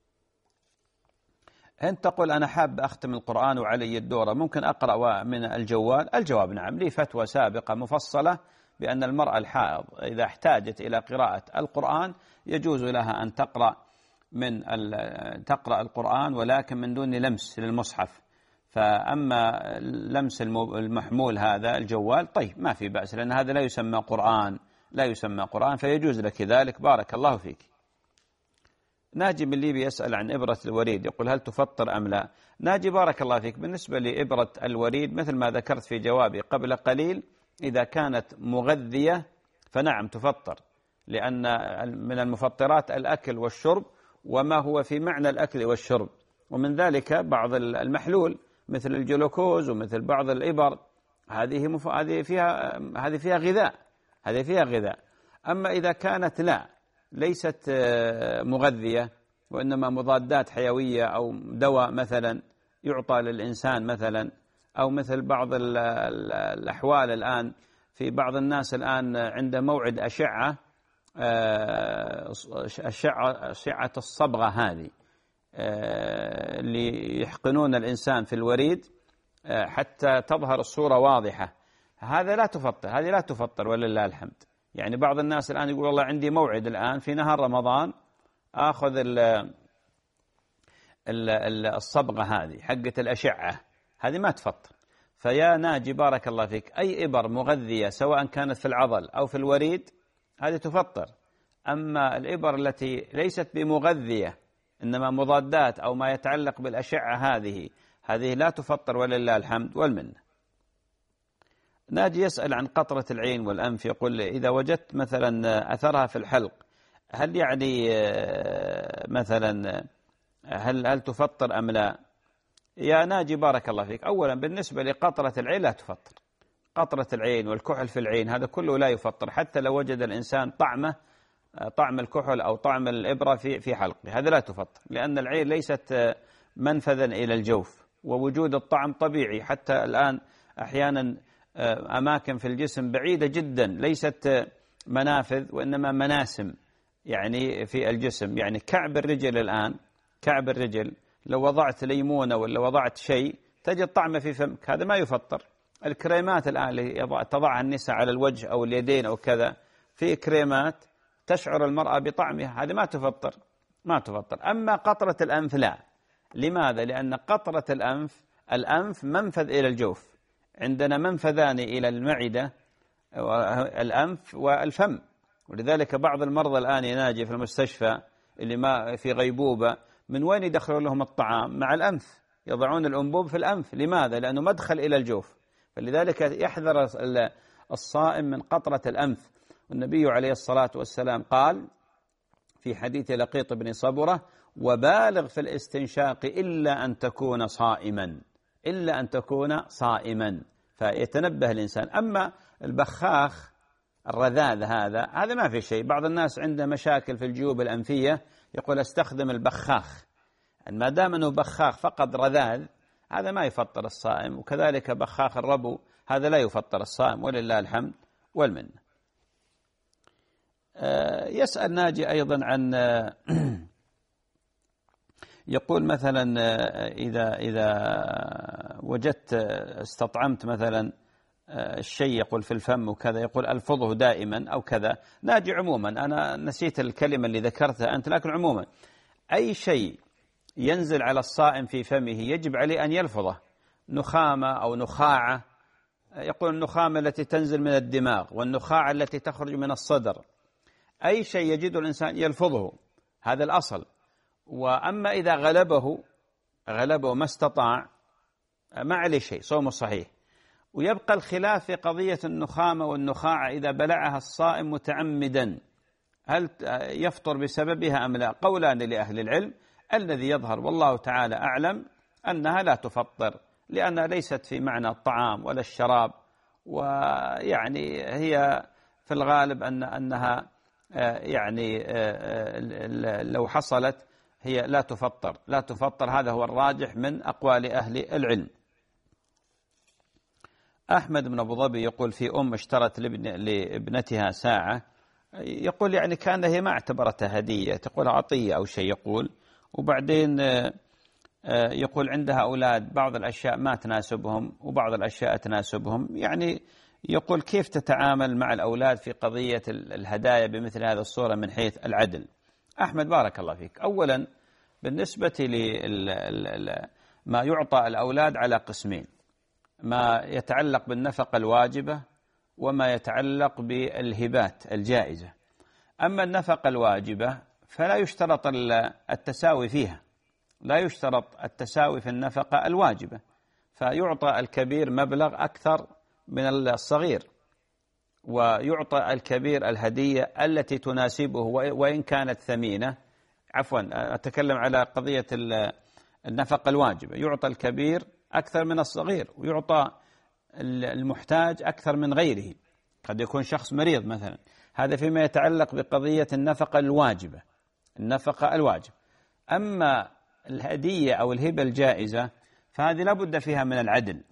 أنت تقول أنا حاب أختم القرآن وعلي الدورة، ممكن أقرأ من الجوال؟ الجواب نعم. لي فتوى سابقة مفصلة بأن المرأة الحائض إذا احتاجت إلى قراءة القرآن يجوز لها أن تقرأ القرآن ولكن من دون لمس للمصحف. فأما لمس المحمول هذا الجوال طيب ما في بأس، لأن هذا لا يسمى قرآن فيجوز لك ذلك. بارك الله فيك. ناجي من ليبيا يسأل عن إبرة الوريد، يقول هل تفطر أم لا؟ ناجي بارك الله فيك، بالنسبة لإبرة الوريد مثل ما ذكرت في جوابي قبل قليل، إذا كانت مغذية فنعم تفطر، لأن من المفطرات الأكل والشرب وما هو في معنى الأكل والشرب، ومن ذلك بعض المحلول مثل الجلوكوز ومثل بعض الإبر، هذه فيها غذاء. أما إذا كانت لا ليست مغذية وإنما مضادات حيوية أو دواء مثلا يعطى للإنسان مثلا، أو مثل بعض الأحوال الآن في بعض الناس الآن عند موعد أشعة الصبغة هذه اللي يحقنون الإنسان في الوريد حتى تظهر الصورة واضحة، هذه لا تفطر ولله الحمد. يعني بعض الناس الآن يقول والله عندي موعد الآن في نهار رمضان آخذ الصبغة هذه حقة الأشعة، هذه ما تفطر. فيا ناجي بارك الله فيك أي إبر مغذية سواء كانت في العضل أو في الوريد هذه تفطر. أما الإبر التي ليست بمغذية إنما مضادات أو ما يتعلق بالأشعة هذه لا تفطر ولله الحمد والمنة. ناجي يسأل عن قطرة العين والأنف، يقول إذا وجدت مثلا أثرها في الحلق هل يعني مثلا هل تفطر أم لا؟ يا ناجي بارك الله فيك، أولا بالنسبة لقطرة العين لا تفطر. قطرة العين والكحل في العين هذا كله لا يفطر، حتى لو وجد الإنسان طعم الكحل أو طعم الإبرة في حلقه، هذا لا تفطر، لأن العين ليست منفذا إلى الجوف، ووجود الطعم طبيعي. حتى الآن أحيانا أماكن في الجسم بعيدة جدا ليست منافذ وإنما مناسم يعني في الجسم. يعني كعب الرجل الآن، كعب الرجل لو وضعت ليمونة ولا وضعت شيء تجد طعمه في فمك، هذا ما يفطر. الكريمات الآن اللي تضعها النساء على الوجه أو اليدين أو كذا، في كريمات تشعر المرأة بطعمها، هذه ما تفطر. أما قطرة الأنف لا. لماذا؟ لأن قطرة الأنف منفذ إلى الجوف، عندنا منفذان إلى المعدة، الأنف والفم، ولذلك بعض المرضى الآن يناجي في المستشفى اللي ما في غيبوبة، من وين يدخلون لهم الطعام؟ مع الأنف، يضعون الأنبوب في الأنف. لماذا؟ لأنه مدخل إلى الجوف، فلذلك يحذر الصائم من قطرة الأنف. والنبي عليه الصلاة والسلام قال في حديث لقيط بن صبرة: وبالغ في الاستنشاق إلا أن تكون صائما، فيتنبه الإنسان. أما البخاخ الرذاذ هذا ما في شيء. بعض الناس عنده مشاكل في الجيوب الأنفية يقول استخدم البخاخ، ما دام أنه بخاخ فقط رذاذ هذا ما يفطر الصائم، وكذلك بخاخ الربو هذا لا يفطر الصائم ولله الحمد والمنة. يسأل ناجي أيضا عن يقول مثلا إذا وجدت استطعمت مثلا الشيء يقول في الفم وكذا، يقول ألفظه دائما أو كذا. ناجي عموما، أنا نسيت الكلمة اللي ذكرتها أنت، لكن عموما أي شيء ينزل على الصائم في فمه يجب عليه أن يلفظه، نخامة أو نخاعة. يقول النخامة التي تنزل من الدماغ والنخاعة التي تخرج من الصدر، أي شيء يجد الإنسان يلفظه، هذا الأصل. وأما إذا غلبه ما استطاع ما عليه شيء، صومه صحيح. ويبقى الخلاف في قضية النخامة والنخاعة إذا بلعها الصائم متعمدا هل يفطر بسببها أم لا؟ قولان لأهل العلم. الذي يظهر والله تعالى أعلم أنها لا تفطر، لأنها ليست في معنى الطعام ولا الشراب، ويعني هي في الغالب أنها يعني لو حصلت هي لا تفطر. هذا هو الراجح من أقوال أهل العلم. أحمد بن أبو ظبي يقول في اشترت لابنتها ساعة، يقول يعني كان هي ما اعتبرتها هدية، تقول عطية أو شيء، يقول وبعدين يقول عندها أولاد بعض الأشياء ما تناسبهم وبعض الأشياء تناسبهم، يعني يقول كيف تتعامل مع الأولاد في قضية الهدايا بمثل هذه الصورة من حيث العدل؟ أحمد بارك الله فيك. أولا بالنسبة ما يعطى الأولاد على قسمين: ما يتعلق بالنفقة الواجبة وما يتعلق بالهبات الجائزة. أما النفقة الواجبة فلا يشترط التساوي فيها، لا يشترط التساوي في النفقة الواجبة، فيعطى الكبير مبلغ أكثر من الصغير، ويعطى الكبير الهدية التي تناسبه وإن كانت ثمينة. عفوا، أتكلم على قضية النفقة الواجبة، يعطى الكبير أكثر من الصغير، ويعطى المحتاج أكثر من غيره. قد يكون شخص مريض مثلا، هذا فيما يتعلق بقضية النفقة الواجبة. أما الهدية أو الهبة الجائزة فهذه لا بد فيها من العدل،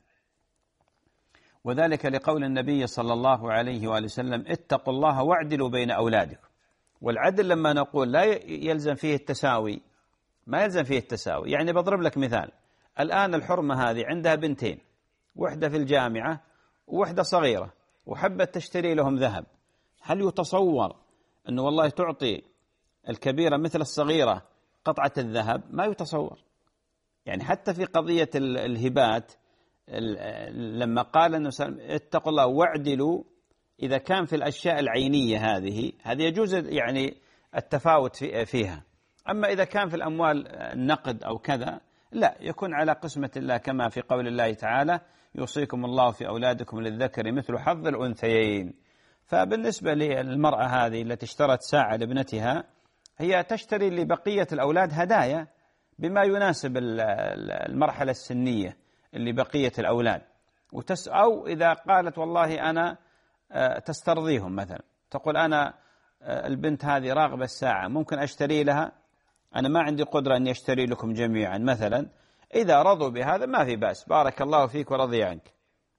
وذلك لقول النبي صلى الله عليه وآله وسلم: اتقوا الله واعدلوا بين أولادكم. والعدل لما نقول لا يلزم فيه التساوي، ما يلزم فيه التساوي. يعني بضرب لك مثال، الآن الحرمة هذه عندها بنتين، واحدة في الجامعة وواحدة صغيرة، وحبت تشتري لهم ذهب، هل يتصور أنه والله تعطي الكبيرة مثل الصغيرة قطعة الذهب؟ ما يتصور. يعني حتى في قضية الهبات لما قال النبي صلى الله عليه وسلم: اتقوا الله واعدلوا، إذا كان في الأشياء العينية هذه يجوز يعني التفاوت فيها. أما إذا كان في الأموال النقد أو كذا لا، يكون على قسمة الله، كما في قول الله تعالى: يوصيكم الله في أولادكم للذكر مثل حظ الأنثيين. فبالنسبة للمرأة هذه التي اشترت ساعة لابنتها، هي تشتري لبقية الأولاد هدايا بما يناسب المرحلة السنية اللي بقية الأولاد، أو إذا قالت والله أنا تسترضيهم مثلا، تقول أنا البنت هذه راغبة الساعة، ممكن أشتري لها، أنا ما عندي قدرة أن يشتري لكم جميعا مثلا. إذا رضوا بهذا ما في بأس، بارك الله فيك ورضي عنك.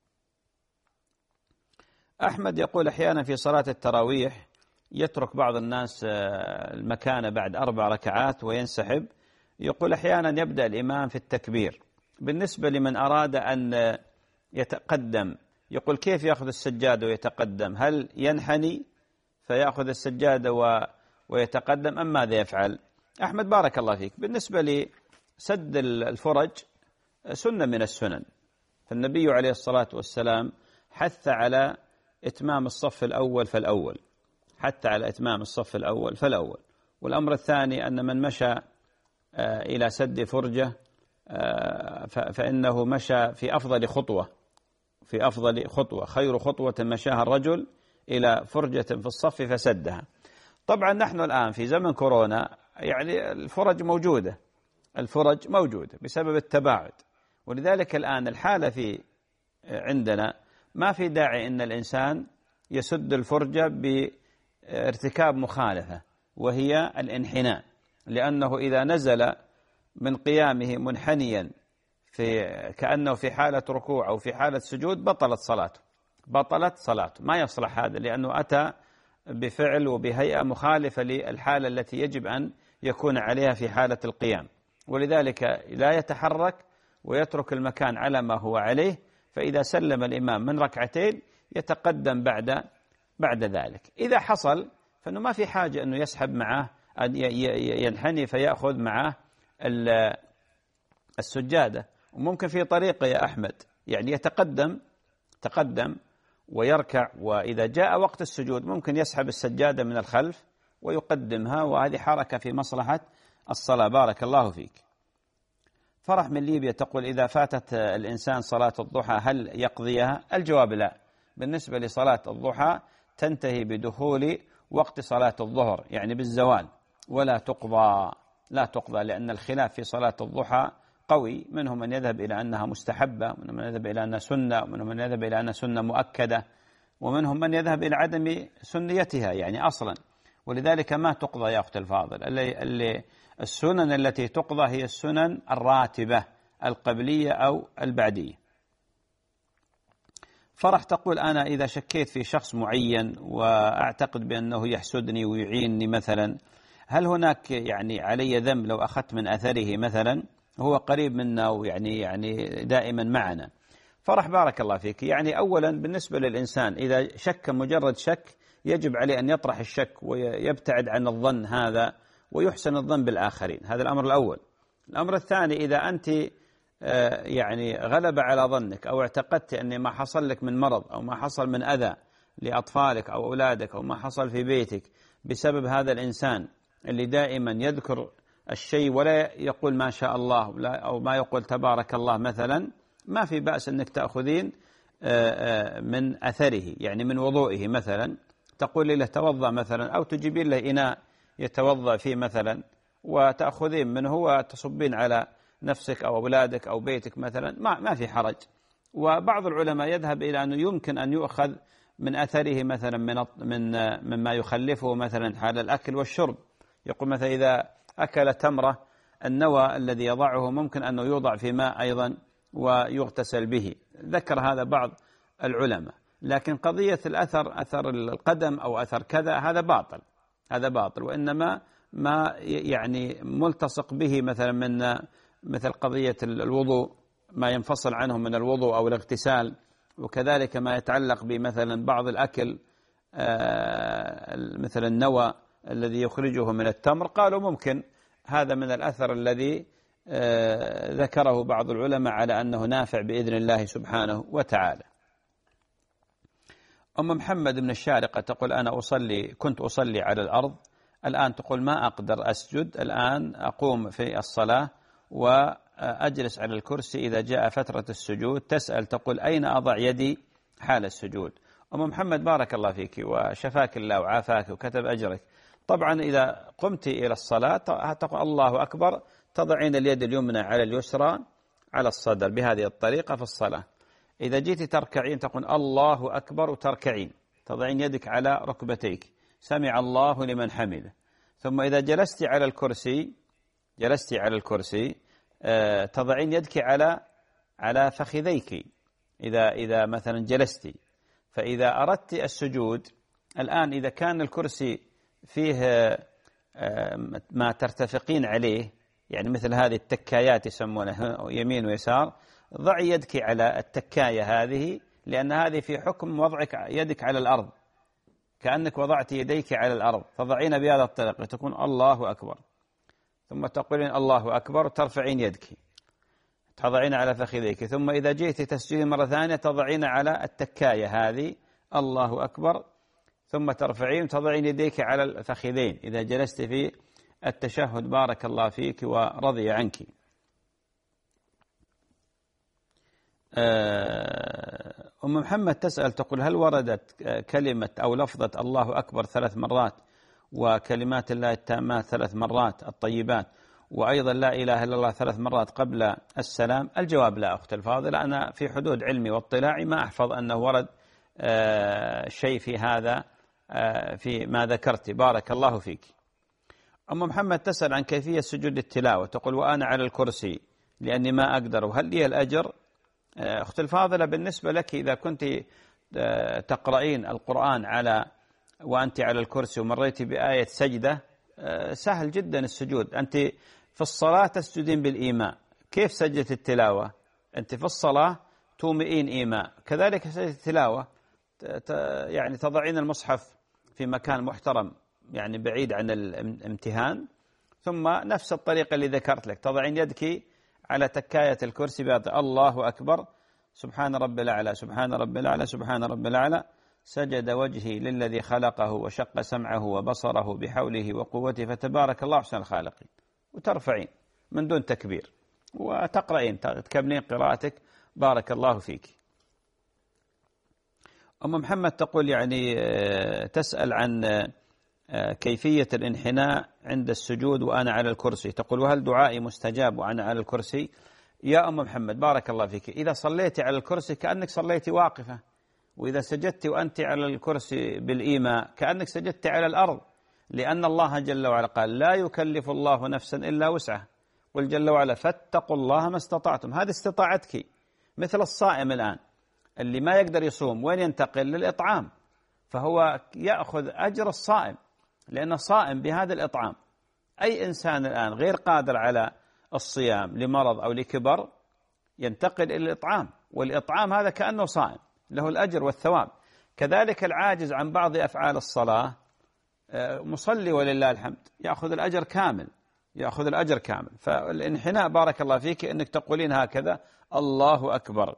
أحمد يقول أحيانا في صلاة التراويح يترك بعض الناس المكانة بعد 4 ركعات وينسحب. يقول أحيانا يبدأ الإمام في التكبير. بالنسبة لمن أراد أن يتقدم، يقول كيف يأخذ السجادة ويتقدم؟ هل ينحني فيأخذ السجادة ويتقدم أم ماذا يفعل؟ أحمد بارك الله فيك. بالنسبة لسد الفرج سنة من السنن، فالنبي عليه الصلاة والسلام حث على إتمام الصف الأول فالأول، حتى على إتمام الصف الأول فالأول. والأمر الثاني أن من مشى إلى سد فرجة فإنه مشى في أفضل خطوة، خير خطوة مشاها الرجل إلى فرجة في الصف فسدها. طبعا نحن الآن في زمن كورونا، يعني الفرج موجودة بسبب التباعد، ولذلك الآن الحالة عندنا ما في داعي أن الإنسان يسد الفرجة بارتكاب مخالفة، وهي الانحناء، لأنه إذا نزل من قيامه منحنيا كأنه في حالة ركوع أو في حالة سجود بطلت صلاته، ما يصلح هذا، لأنه أتى بفعل وبهيئة مخالفة للحالة التي يجب أن يكون عليها في حالة القيام. ولذلك لا يتحرك ويترك المكان على ما هو عليه، فإذا سلم الإمام من ركعتين يتقدم بعد ذلك. إذا حصل فإنه ما في حاجة أنه يسحب معه، أن ينحني فيأخذ معه السجادة. وممكن في طريقة يا أحمد، يعني يتقدم ويركع، وإذا جاء وقت السجود ممكن يسحب السجادة من الخلف ويقدمها، وهذه حركة في مصلحة الصلاة. بارك الله فيك. فرح من ليبيا تقول: إذا فاتت الإنسان صلاة الضحى هل يقضيها؟ الجواب لا. بالنسبة لصلاة الضحى تنتهي بدخول وقت صلاة الظهر، يعني بالزوال، ولا تقضى، لأن الخلاف في صلاة الضحى قوي. منهم من يذهب إلى أنها مستحبة، ومنهم من يذهب إلى أنها سنة، ومنهم من يذهب إلى أنها سنة مؤكدة، ومنهم من يذهب إلى عدم سنيتها يعني أصلا، ولذلك ما تقضى يا أخت الفاضل. السنن التي تقضى هي السنن الراتبة القبلية أو البعدية. فرح تقول: أنا إذا شكيت في شخص معين وأعتقد بأنه يحسدني ويعينني مثلا، هل هناك يعني علي ذنب لو أخذت من أثره مثلا؟ هو قريب منا ويعني دائما معنا. فرح بارك الله فيك. يعني أولا بالنسبة للإنسان إذا شك مجرد شك يجب عليه أن يطرح الشك ويبتعد عن الظن هذا ويحسن الظن بالآخرين. هذا الأمر الأول. الأمر الثاني: إذا أنت يعني غلب على ظنك أو اعتقدت أن ما حصل لك من مرض أو ما حصل من أذى لأطفالك أو أولادك أو ما حصل في بيتك بسبب هذا الإنسان اللي دائما يذكر الشيء ولا يقول ما شاء الله أو ما يقول تبارك الله مثلا، ما في بأس أنك تأخذين من أثره، يعني من وضوئه مثلا، تقول له توضأ مثلا، أو تجيبين له إناء يتوضأ فيه مثلا وتأخذين منه وتصبين على نفسك أو أولادك أو بيتك مثلا، ما في حرج. وبعض العلماء يذهب إلى أنه يمكن أن يؤخذ من أثره مثلا مما يخلفه مثلا حال الأكل والشرب. يقول مثلا إذا أكل تمرة النوى الذي يضعه ممكن أنه يوضع في ماء أيضا ويغتسل به. ذكر هذا بعض العلماء. لكن قضية الأثر، أثر القدم أو أثر كذا، هذا باطل، وإنما ما يعني ملتصق به مثلا مثل قضية الوضوء، ما ينفصل عنه من الوضوء أو الاغتسال، وكذلك ما يتعلق بمثلا بعض الأكل مثل النوى الذي يخرجه من التمر. قالوا ممكن هذا من الأثر الذي ذكره بعض العلماء على أنه نافع بإذن الله سبحانه وتعالى. أم محمد من الشارقة تقول: أنا كنت أصلي على الأرض، الآن تقول ما أقدر أسجد، الآن أقوم في الصلاة وأجلس على الكرسي إذا جاء فترة السجود. تسأل تقول: أين أضع يدي حال السجود؟ أم محمد بارك الله فيك وشفاك الله وعافاك وكتب أجرك. طبعا إذا قمت إلى الصلاة تقول الله أكبر، تضعين اليد اليمنى على اليسرى على الصدر بهذه الطريقة في الصلاة. إذا جيت تركعين تقول الله أكبر وتركعين، تضعين يدك على ركبتيك، سمع الله لمن حمده. ثم إذا جلست على الكرسي تضعين يدك على فخذيك إذا مثلا جلستي. فإذا أردت السجود الآن، إذا كان الكرسي فيه ما ترتفقين عليه، يعني مثل هذه التكايات يسمونها يمين ويسار، ضعي يدك على التكاية هذه، لأن هذه في حكم وضعك يدك على الأرض، كأنك وضعت يديك على الأرض، فضعين بهذا الطريقة تكون الله أكبر، ثم تقولين الله أكبر ترفعين يدك تضعين على فخذيك، ثم إذا جئت تسجدين مرة ثانية تضعين على التكاية هذه الله أكبر، ثم ترفعين تضعين يديك على الفخذين إذا جلست في التشهد. بارك الله فيك ورضي عنك. أم محمد تسأل تقول: هل وردت كلمة أو لفظة الله أكبر 3 مرات وكلمات الله التامات 3 مرات الطيبات، وأيضا لا إله إلا الله 3 مرات قبل السلام؟ الجواب لا أخت الفاضلة، أنا في حدود علمي واطلاعي ما أحفظ أنه ورد شيء في هذا في ما ذكرت. بارك الله فيك. أم محمد تسأل عن كيفية سجود التلاوة، تقول: وأنا على الكرسي لأني ما أقدر، وهل لي الأجر؟ أخت الفاضلة بالنسبة لك إذا كنت تقرأين القرآن وأنت على الكرسي ومريت بآية سجدة، سهل جدا السجود. أنت في الصلاة تسجدين بالإيماء، كيف سجدة التلاوة؟ أنت في الصلاة تومئين إيماء. كذلك سجدة التلاوة يعني تضعين المصحف في مكان محترم يعني بعيد عن الامتهان، ثم نفس الطريقة اللي ذكرت لك تضعين يدك على تكاية الكرسي بهذا الله أكبر سبحان رب الأعلى سبحان رب الأعلى سبحان رب الأعلى، سجد وجهي للذي خلقه وشق سمعه وبصره بحوله وقوته فتبارك الله أحسن الخالقين، وترفعين من دون تكبير وتقرأين تكملين قراءتك بارك الله فيك. أم محمد تقول يعني تسأل عن كيفية الانحناء عند السجود وأنا على الكرسي، تقول وهل دعائي مستجاب وأنا على الكرسي؟ يا أم محمد بارك الله فيك، إذا صليت على الكرسي كأنك صليت واقفة، وإذا سجدت وأنت على الكرسي بالإيماء كأنك سجدت على الأرض، لأن الله جل وعلا قال لا يكلف الله نفسا إلا وسعها، قل جل وعلا فاتقوا الله ما استطعتم. هذه استطاعتك، مثل الصائم الآن اللي ما يقدر يصوم وين ينتقل؟ للإطعام، فهو يأخذ أجر الصائم لأنه صائم بهذا الإطعام. أي إنسان الآن غير قادر على الصيام لمرض أو لكبر ينتقل إلى الإطعام، والإطعام هذا كأنه صائم له الأجر والثواب. كذلك العاجز عن بعض أفعال الصلاة مصلي ولله الحمد يأخذ الأجر كامل، يأخذ الأجر كامل. فالانحناء بارك الله فيك أنك تقولين هكذا الله أكبر،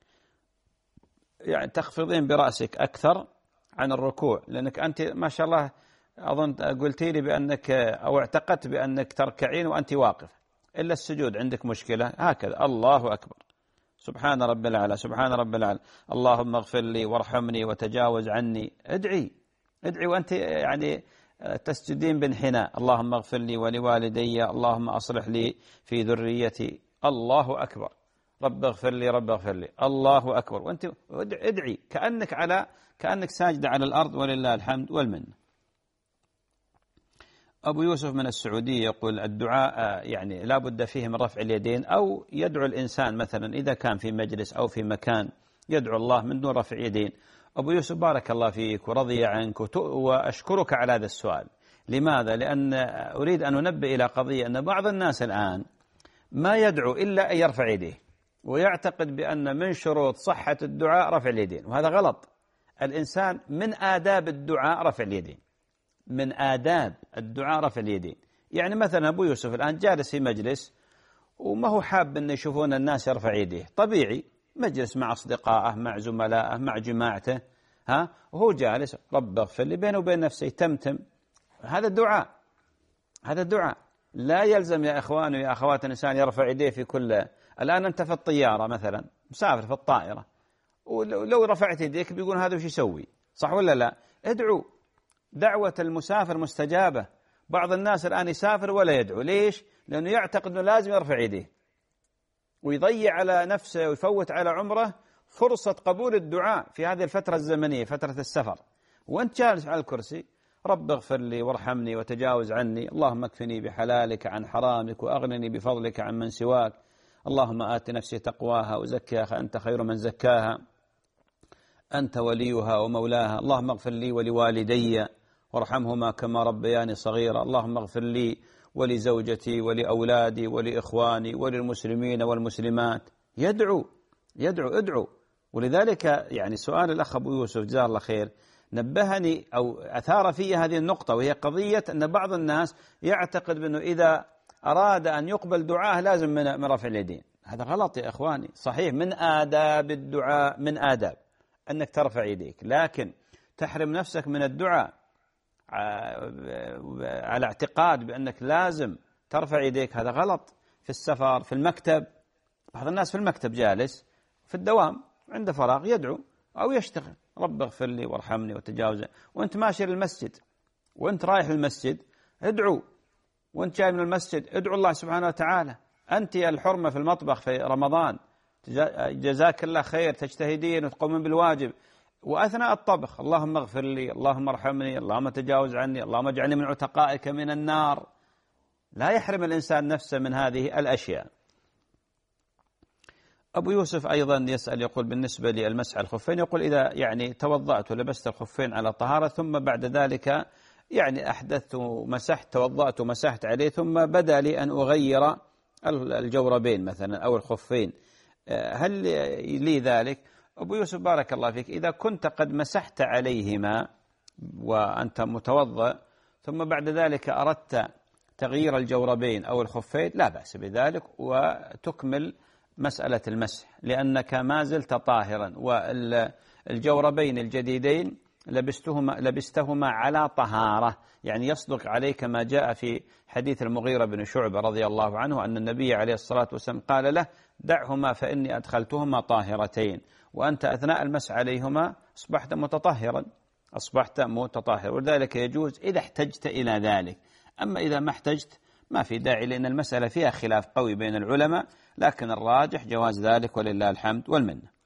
يعني تخفضين برأسك أكثر عن الركوع، لأنك أنت ما شاء الله أظن قلتي لي بأنك أو اعتقدت بأنك تركعين وأنت واقف، إلا السجود عندك مشكلة. هكذا الله أكبر سبحان رب الأعلى سبحان رب الأعلى اللهم اغفر لي وارحمني وتجاوز عني. ادعي وأنت يعني تسجدين بانحناء اللهم اغفر لي ولوالدي اللهم أصلح لي في ذريتي الله أكبر رب اغفر لي رب اغفر لي الله أكبر، وأنت ادعي كأنك ساجدة على الأرض ولله الحمد والمنة. أبو يوسف من السعودية يقول الدعاء يعني لا بد فيه من رفع اليدين، أو يدعو الإنسان مثلا إذا كان في مجلس أو في مكان يدعو الله من دون رفع يدين. أبو يوسف بارك الله فيك ورضي عنك وأشكرك على هذا السؤال. لماذا؟ لأن أريد أن أنبه إلى قضية أن بعض الناس الآن ما يدعو إلا أن يرفع يديه، ويعتقد بأن من شروط صحة الدعاء رفع اليدين، وهذا غلط. الإنسان من آداب الدعاء رفع اليدين، من آداب الدعاء رفع اليدين. يعني مثلا أبو يوسف الآن جالس في مجلس وما هو حاب أن يشوفون الناس يرفع يديه، طبيعي مجلس مع أصدقائه مع زملائه مع جماعته وهو جالس رب اغفر لي بينه وبين نفسه يتمتم، هذا الدعاء، هذا الدعاء. لا يلزم يا إخوان ويا أخوات الإنسان يرفع يديه في كل. الآن أنت في الطيارة مثلا مسافر في الطائرة، ولو رفعت يديك بيقول هذا وش يسوي، صح ولا لا؟ ادعو، دعوة المسافر مستجابة. بعض الناس الآن يسافر ولا يدعو، ليش؟ لأنه يعتقد أنه لازم يرفع يديه ويضيع على نفسه ويفوت على عمره فرصة قبول الدعاء في هذه الفترة الزمنية فترة السفر. وأنت جالس على الكرسي رب اغفر لي وارحمني وتجاوز عني اللهم اكفني بحلالك عن حرامك وأغنني بفضلك عن من سواك اللهم آت نفسي تقواها وزكها أنت خير من زكاها أنت وليها ومولاها اللهم اغفر لي ولوالدي وارحمهما كما ربياني صغيرا اللهم اغفر لي ولزوجتي ولأولادي ولإخواني وللمسلمين والمسلمات. يدعو. ولذلك يعني سؤال الأخ أبو يوسف جزاه الله خير نبهني أو أثار في هذه النقطة، وهي قضية أن بعض الناس يعتقد بأنه إذا أراد أن يقبل دعاء لازم من رفع اليدين. هذا غلط يا إخواني. صحيح من آداب الدعاء، من آداب أنك ترفع يديك، لكن تحرم نفسك من الدعاء على اعتقاد بأنك لازم ترفع يديك، هذا غلط. في السفر، في المكتب، بعض الناس في المكتب جالس في الدوام عنده فراغ يدعو أو يشتغل رب اغفر لي وارحمني وتجاوز. وانت ماشي للمسجد وانت رايح للمسجد ادعو، وانت جاي من المسجد ادعو الله سبحانه وتعالى. أنت الحرمة في المطبخ في رمضان جزاك الله خير تجتهدين وتقومين بالواجب، وأثناء الطبخ اللهم اغفر لي اللهم ارحمني اللهم تجاوز عني اللهم اجعلني من عتقائك من النار. لا يحرم الإنسان نفسه من هذه الأشياء. أبو يوسف أيضا يسأل يقول بالنسبة للمسح الخفين، يقول إذا يعني توضأت ولبست الخفين على طهارة ثم بعد ذلك يعني أحدثت ومسحت توضأت ومسحت عليه ثم بدأ لي أن أغير الجوربين مثلا أو الخفين، هل لي ذلك؟ أبو يوسف بارك الله فيك، إذا كنت قد مسحت عليهما وأنت متوضأ ثم بعد ذلك أردت تغيير الجوربين أو الخفين لا بأس بذلك، وتكمل مسألة المسح لأنك ما زلت طاهرا، والجوربين الجديدين لبستهما على طهارة، يعني يصدق عليك ما جاء في حديث المغيرة بن شعبة رضي الله عنه أن النبي عليه الصلاة والسلام قال له دعهما فإني أدخلتهما طاهرتين، وأنت أثناء المسح عليهما أصبحت متطهرا، ولذلك يجوز إذا احتجت إلى ذلك. أما إذا ما احتجت ما في داعي، لأن المسألة فيها خلاف قوي بين العلماء، لكن الراجح جواز ذلك ولله الحمد والمنة.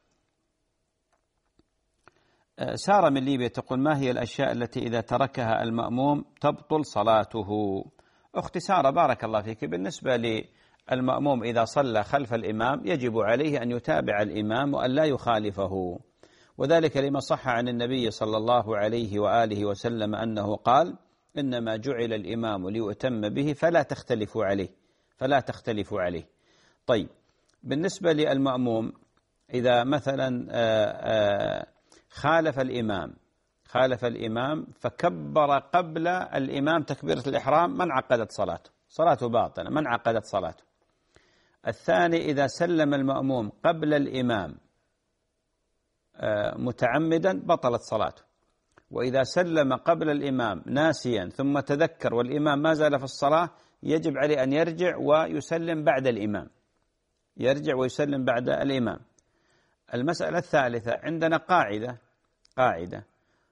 سارة من ليبيا تقول ما هي الأشياء التي إذا تركها المأموم تبطل صلاته؟ أختي سارة بارك الله فيك، بالنسبة للمأموم إذا صلى خلف الإمام يجب عليه أن يتابع الإمام وأن لا يخالفه، وذلك لما صح عن النبي صلى الله عليه وآله وسلم أنه قال إنما جعل الإمام ليؤتم به فلا تختلفوا عليه. طيب، بالنسبة للمأموم إذا مثلا خالف الإمام فكبر قبل الإمام تكبيرة الإحرام ما انعقدت صلاته باطلة، ما انعقدت صلاته. الثاني إذا سلم المأموم قبل الإمام متعمدا بطلت صلاته، وإذا سلم قبل الإمام ناسيا ثم تذكر والإمام ما زال في الصلاة يجب عليه أن يرجع ويسلم بعد الإمام. المسألة الثالثة عندنا قاعدة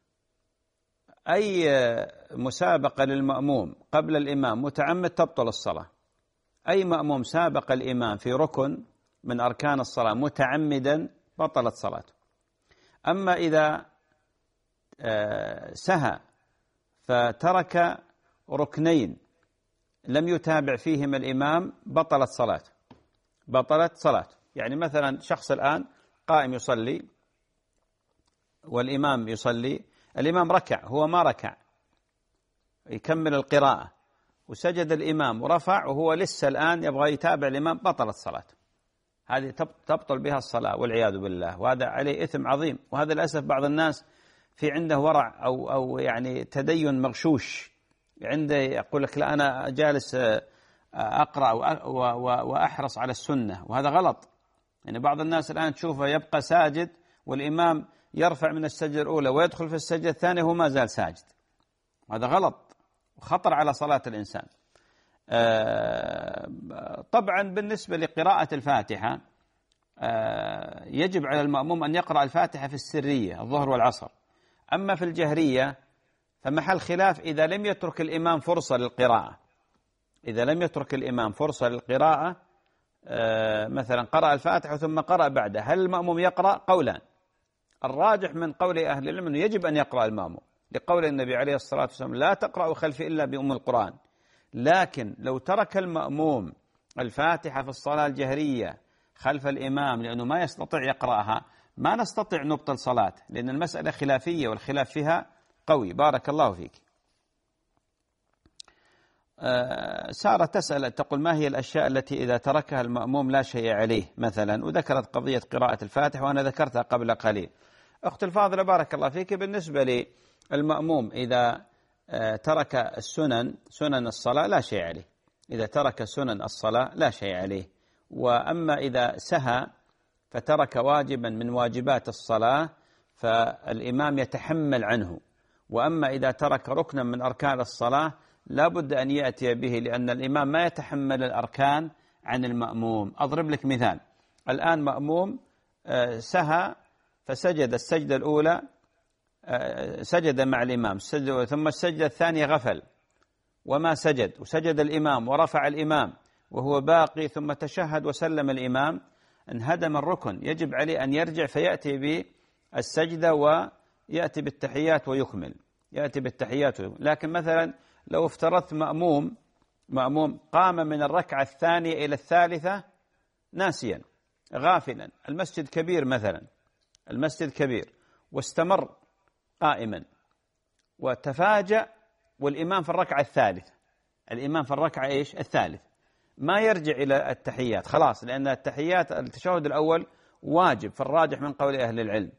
أي مسابقة للمأموم قبل الإمام متعمد تبطل الصلاة. أي مأموم سابق الإمام في ركن من أركان الصلاة متعمدا بطلت صلاته. أما إذا سهى فترك ركنين لم يتابع فيهما الإمام بطلت صلاته. يعني مثلا شخص الآن قائم يصلي والإمام يصلي، الإمام ركع هو ما ركع، يكمل القراءة وسجد الإمام ورفع وهو لسه الآن يبغى يتابع الإمام، بطلت صلاته. هذه تبطل بها الصلاة والعياذ بالله، وهذا عليه إثم عظيم. وهذا للأسف بعض الناس في عنده ورع أو يعني تدين مغشوش، عنده يقول لك لا أنا جالس أقرأ وأحرص على السنة، وهذا غلط. يعني بعض الناس الآن تشوفه يبقى ساجد والإمام يرفع من السجدة الأولى ويدخل في السجدة الثانية وهو ما زال ساجد، وهذا غلط وخطر على صلاة الإنسان. طبعا بالنسبة لقراءة الفاتحة يجب على المأموم أن يقرأ الفاتحة في السرية الظهر والعصر. أما في الجهرية فمحل خلاف إذا لم يترك الإمام فرصة للقراءة، مثلا قرأ الفاتحة ثم قرأ بعده، هل المأموم يقرأ؟ قولان. الراجح من قول أهل العلم أنه يجب أن يقرأ المأموم، لقول النبي عليه الصلاة والسلام لا تقرأوا خلفي إلا بأم القرآن. لكن لو ترك المأموم الفاتحة في الصلاة الجهرية خلف الإمام لأنه ما يستطيع يقرأها، ما نستطيع نبطل صلاة، لأن المسألة خلافية والخلاف فيها قوي. بارك الله فيك. سارة تسأل تقول ما هي الأشياء التي إذا تركها المأموم لا شيء عليه مثلا، وذكرت قضية قراءة الفاتحة وأنا ذكرتها قبل قليل. أخت الفاضلة بارك الله فيك، بالنسبة للمأموم إذا ترك سنن الصلاة لا شيء عليه، إذا ترك سنن الصلاة لا شيء عليه. وأما إذا سهى فترك واجبا من واجبات الصلاة فالإمام يتحمل عنه. وأما إذا ترك ركنا من أركان الصلاة لا بد أن يأتي به، لأن الإمام ما يتحمل الأركان عن المأموم. أضرب لك مثال، الآن مأموم سهى فسجد السجدة الأولى، سجد مع الإمام ثم السجدة الثانية غفل وما سجد، وسجد الإمام ورفع الإمام وهو باقي ثم تشهد وسلم الإمام، انهدم الركن، يجب عليه أن يرجع فيأتي بالسجدة ويأتي بالتحيات ويكمل، لكن مثلا لو افترضت مأموم قام من الركعة الثانية إلى الثالثة ناسيا غافلا، المسجد كبير واستمر قائما وتفاجأ والإمام في الركعة الثالثة، الثالث ما يرجع إلى التحيات خلاص، لأن التحيات التشهد الأول واجب في الراجح من قول أهل العلم،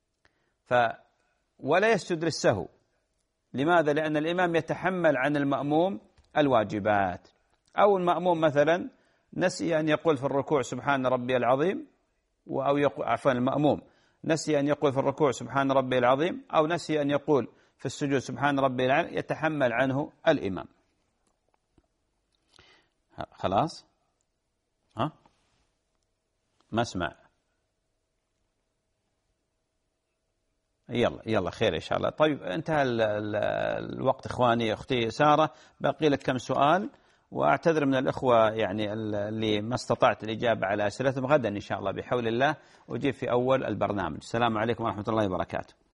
ولا يسجد للسهو. لماذا؟ لأن الإمام يتحمل عن المأموم الواجبات. أو المأموم مثلا نسي أن يقول في الركوع سبحان ربي العظيم، أو عفوا المأموم نسي أن يقول في الركوع سبحان ربي العظيم، أو نسي أن يقول في السجود سبحان ربي العظيم، يتحمل عنه الإمام. خلاص؟ ها؟ ما اسمع. يلا خير إن شاء الله. طيب انتهى الوقت إخواني. أختي سارة باقي لك كم سؤال، وأعتذر من الإخوة يعني اللي ما استطعت الإجابة على أسئلتهم. غدا إن شاء الله بحول الله أجيب في أول البرنامج. السلام عليكم ورحمة الله وبركاته.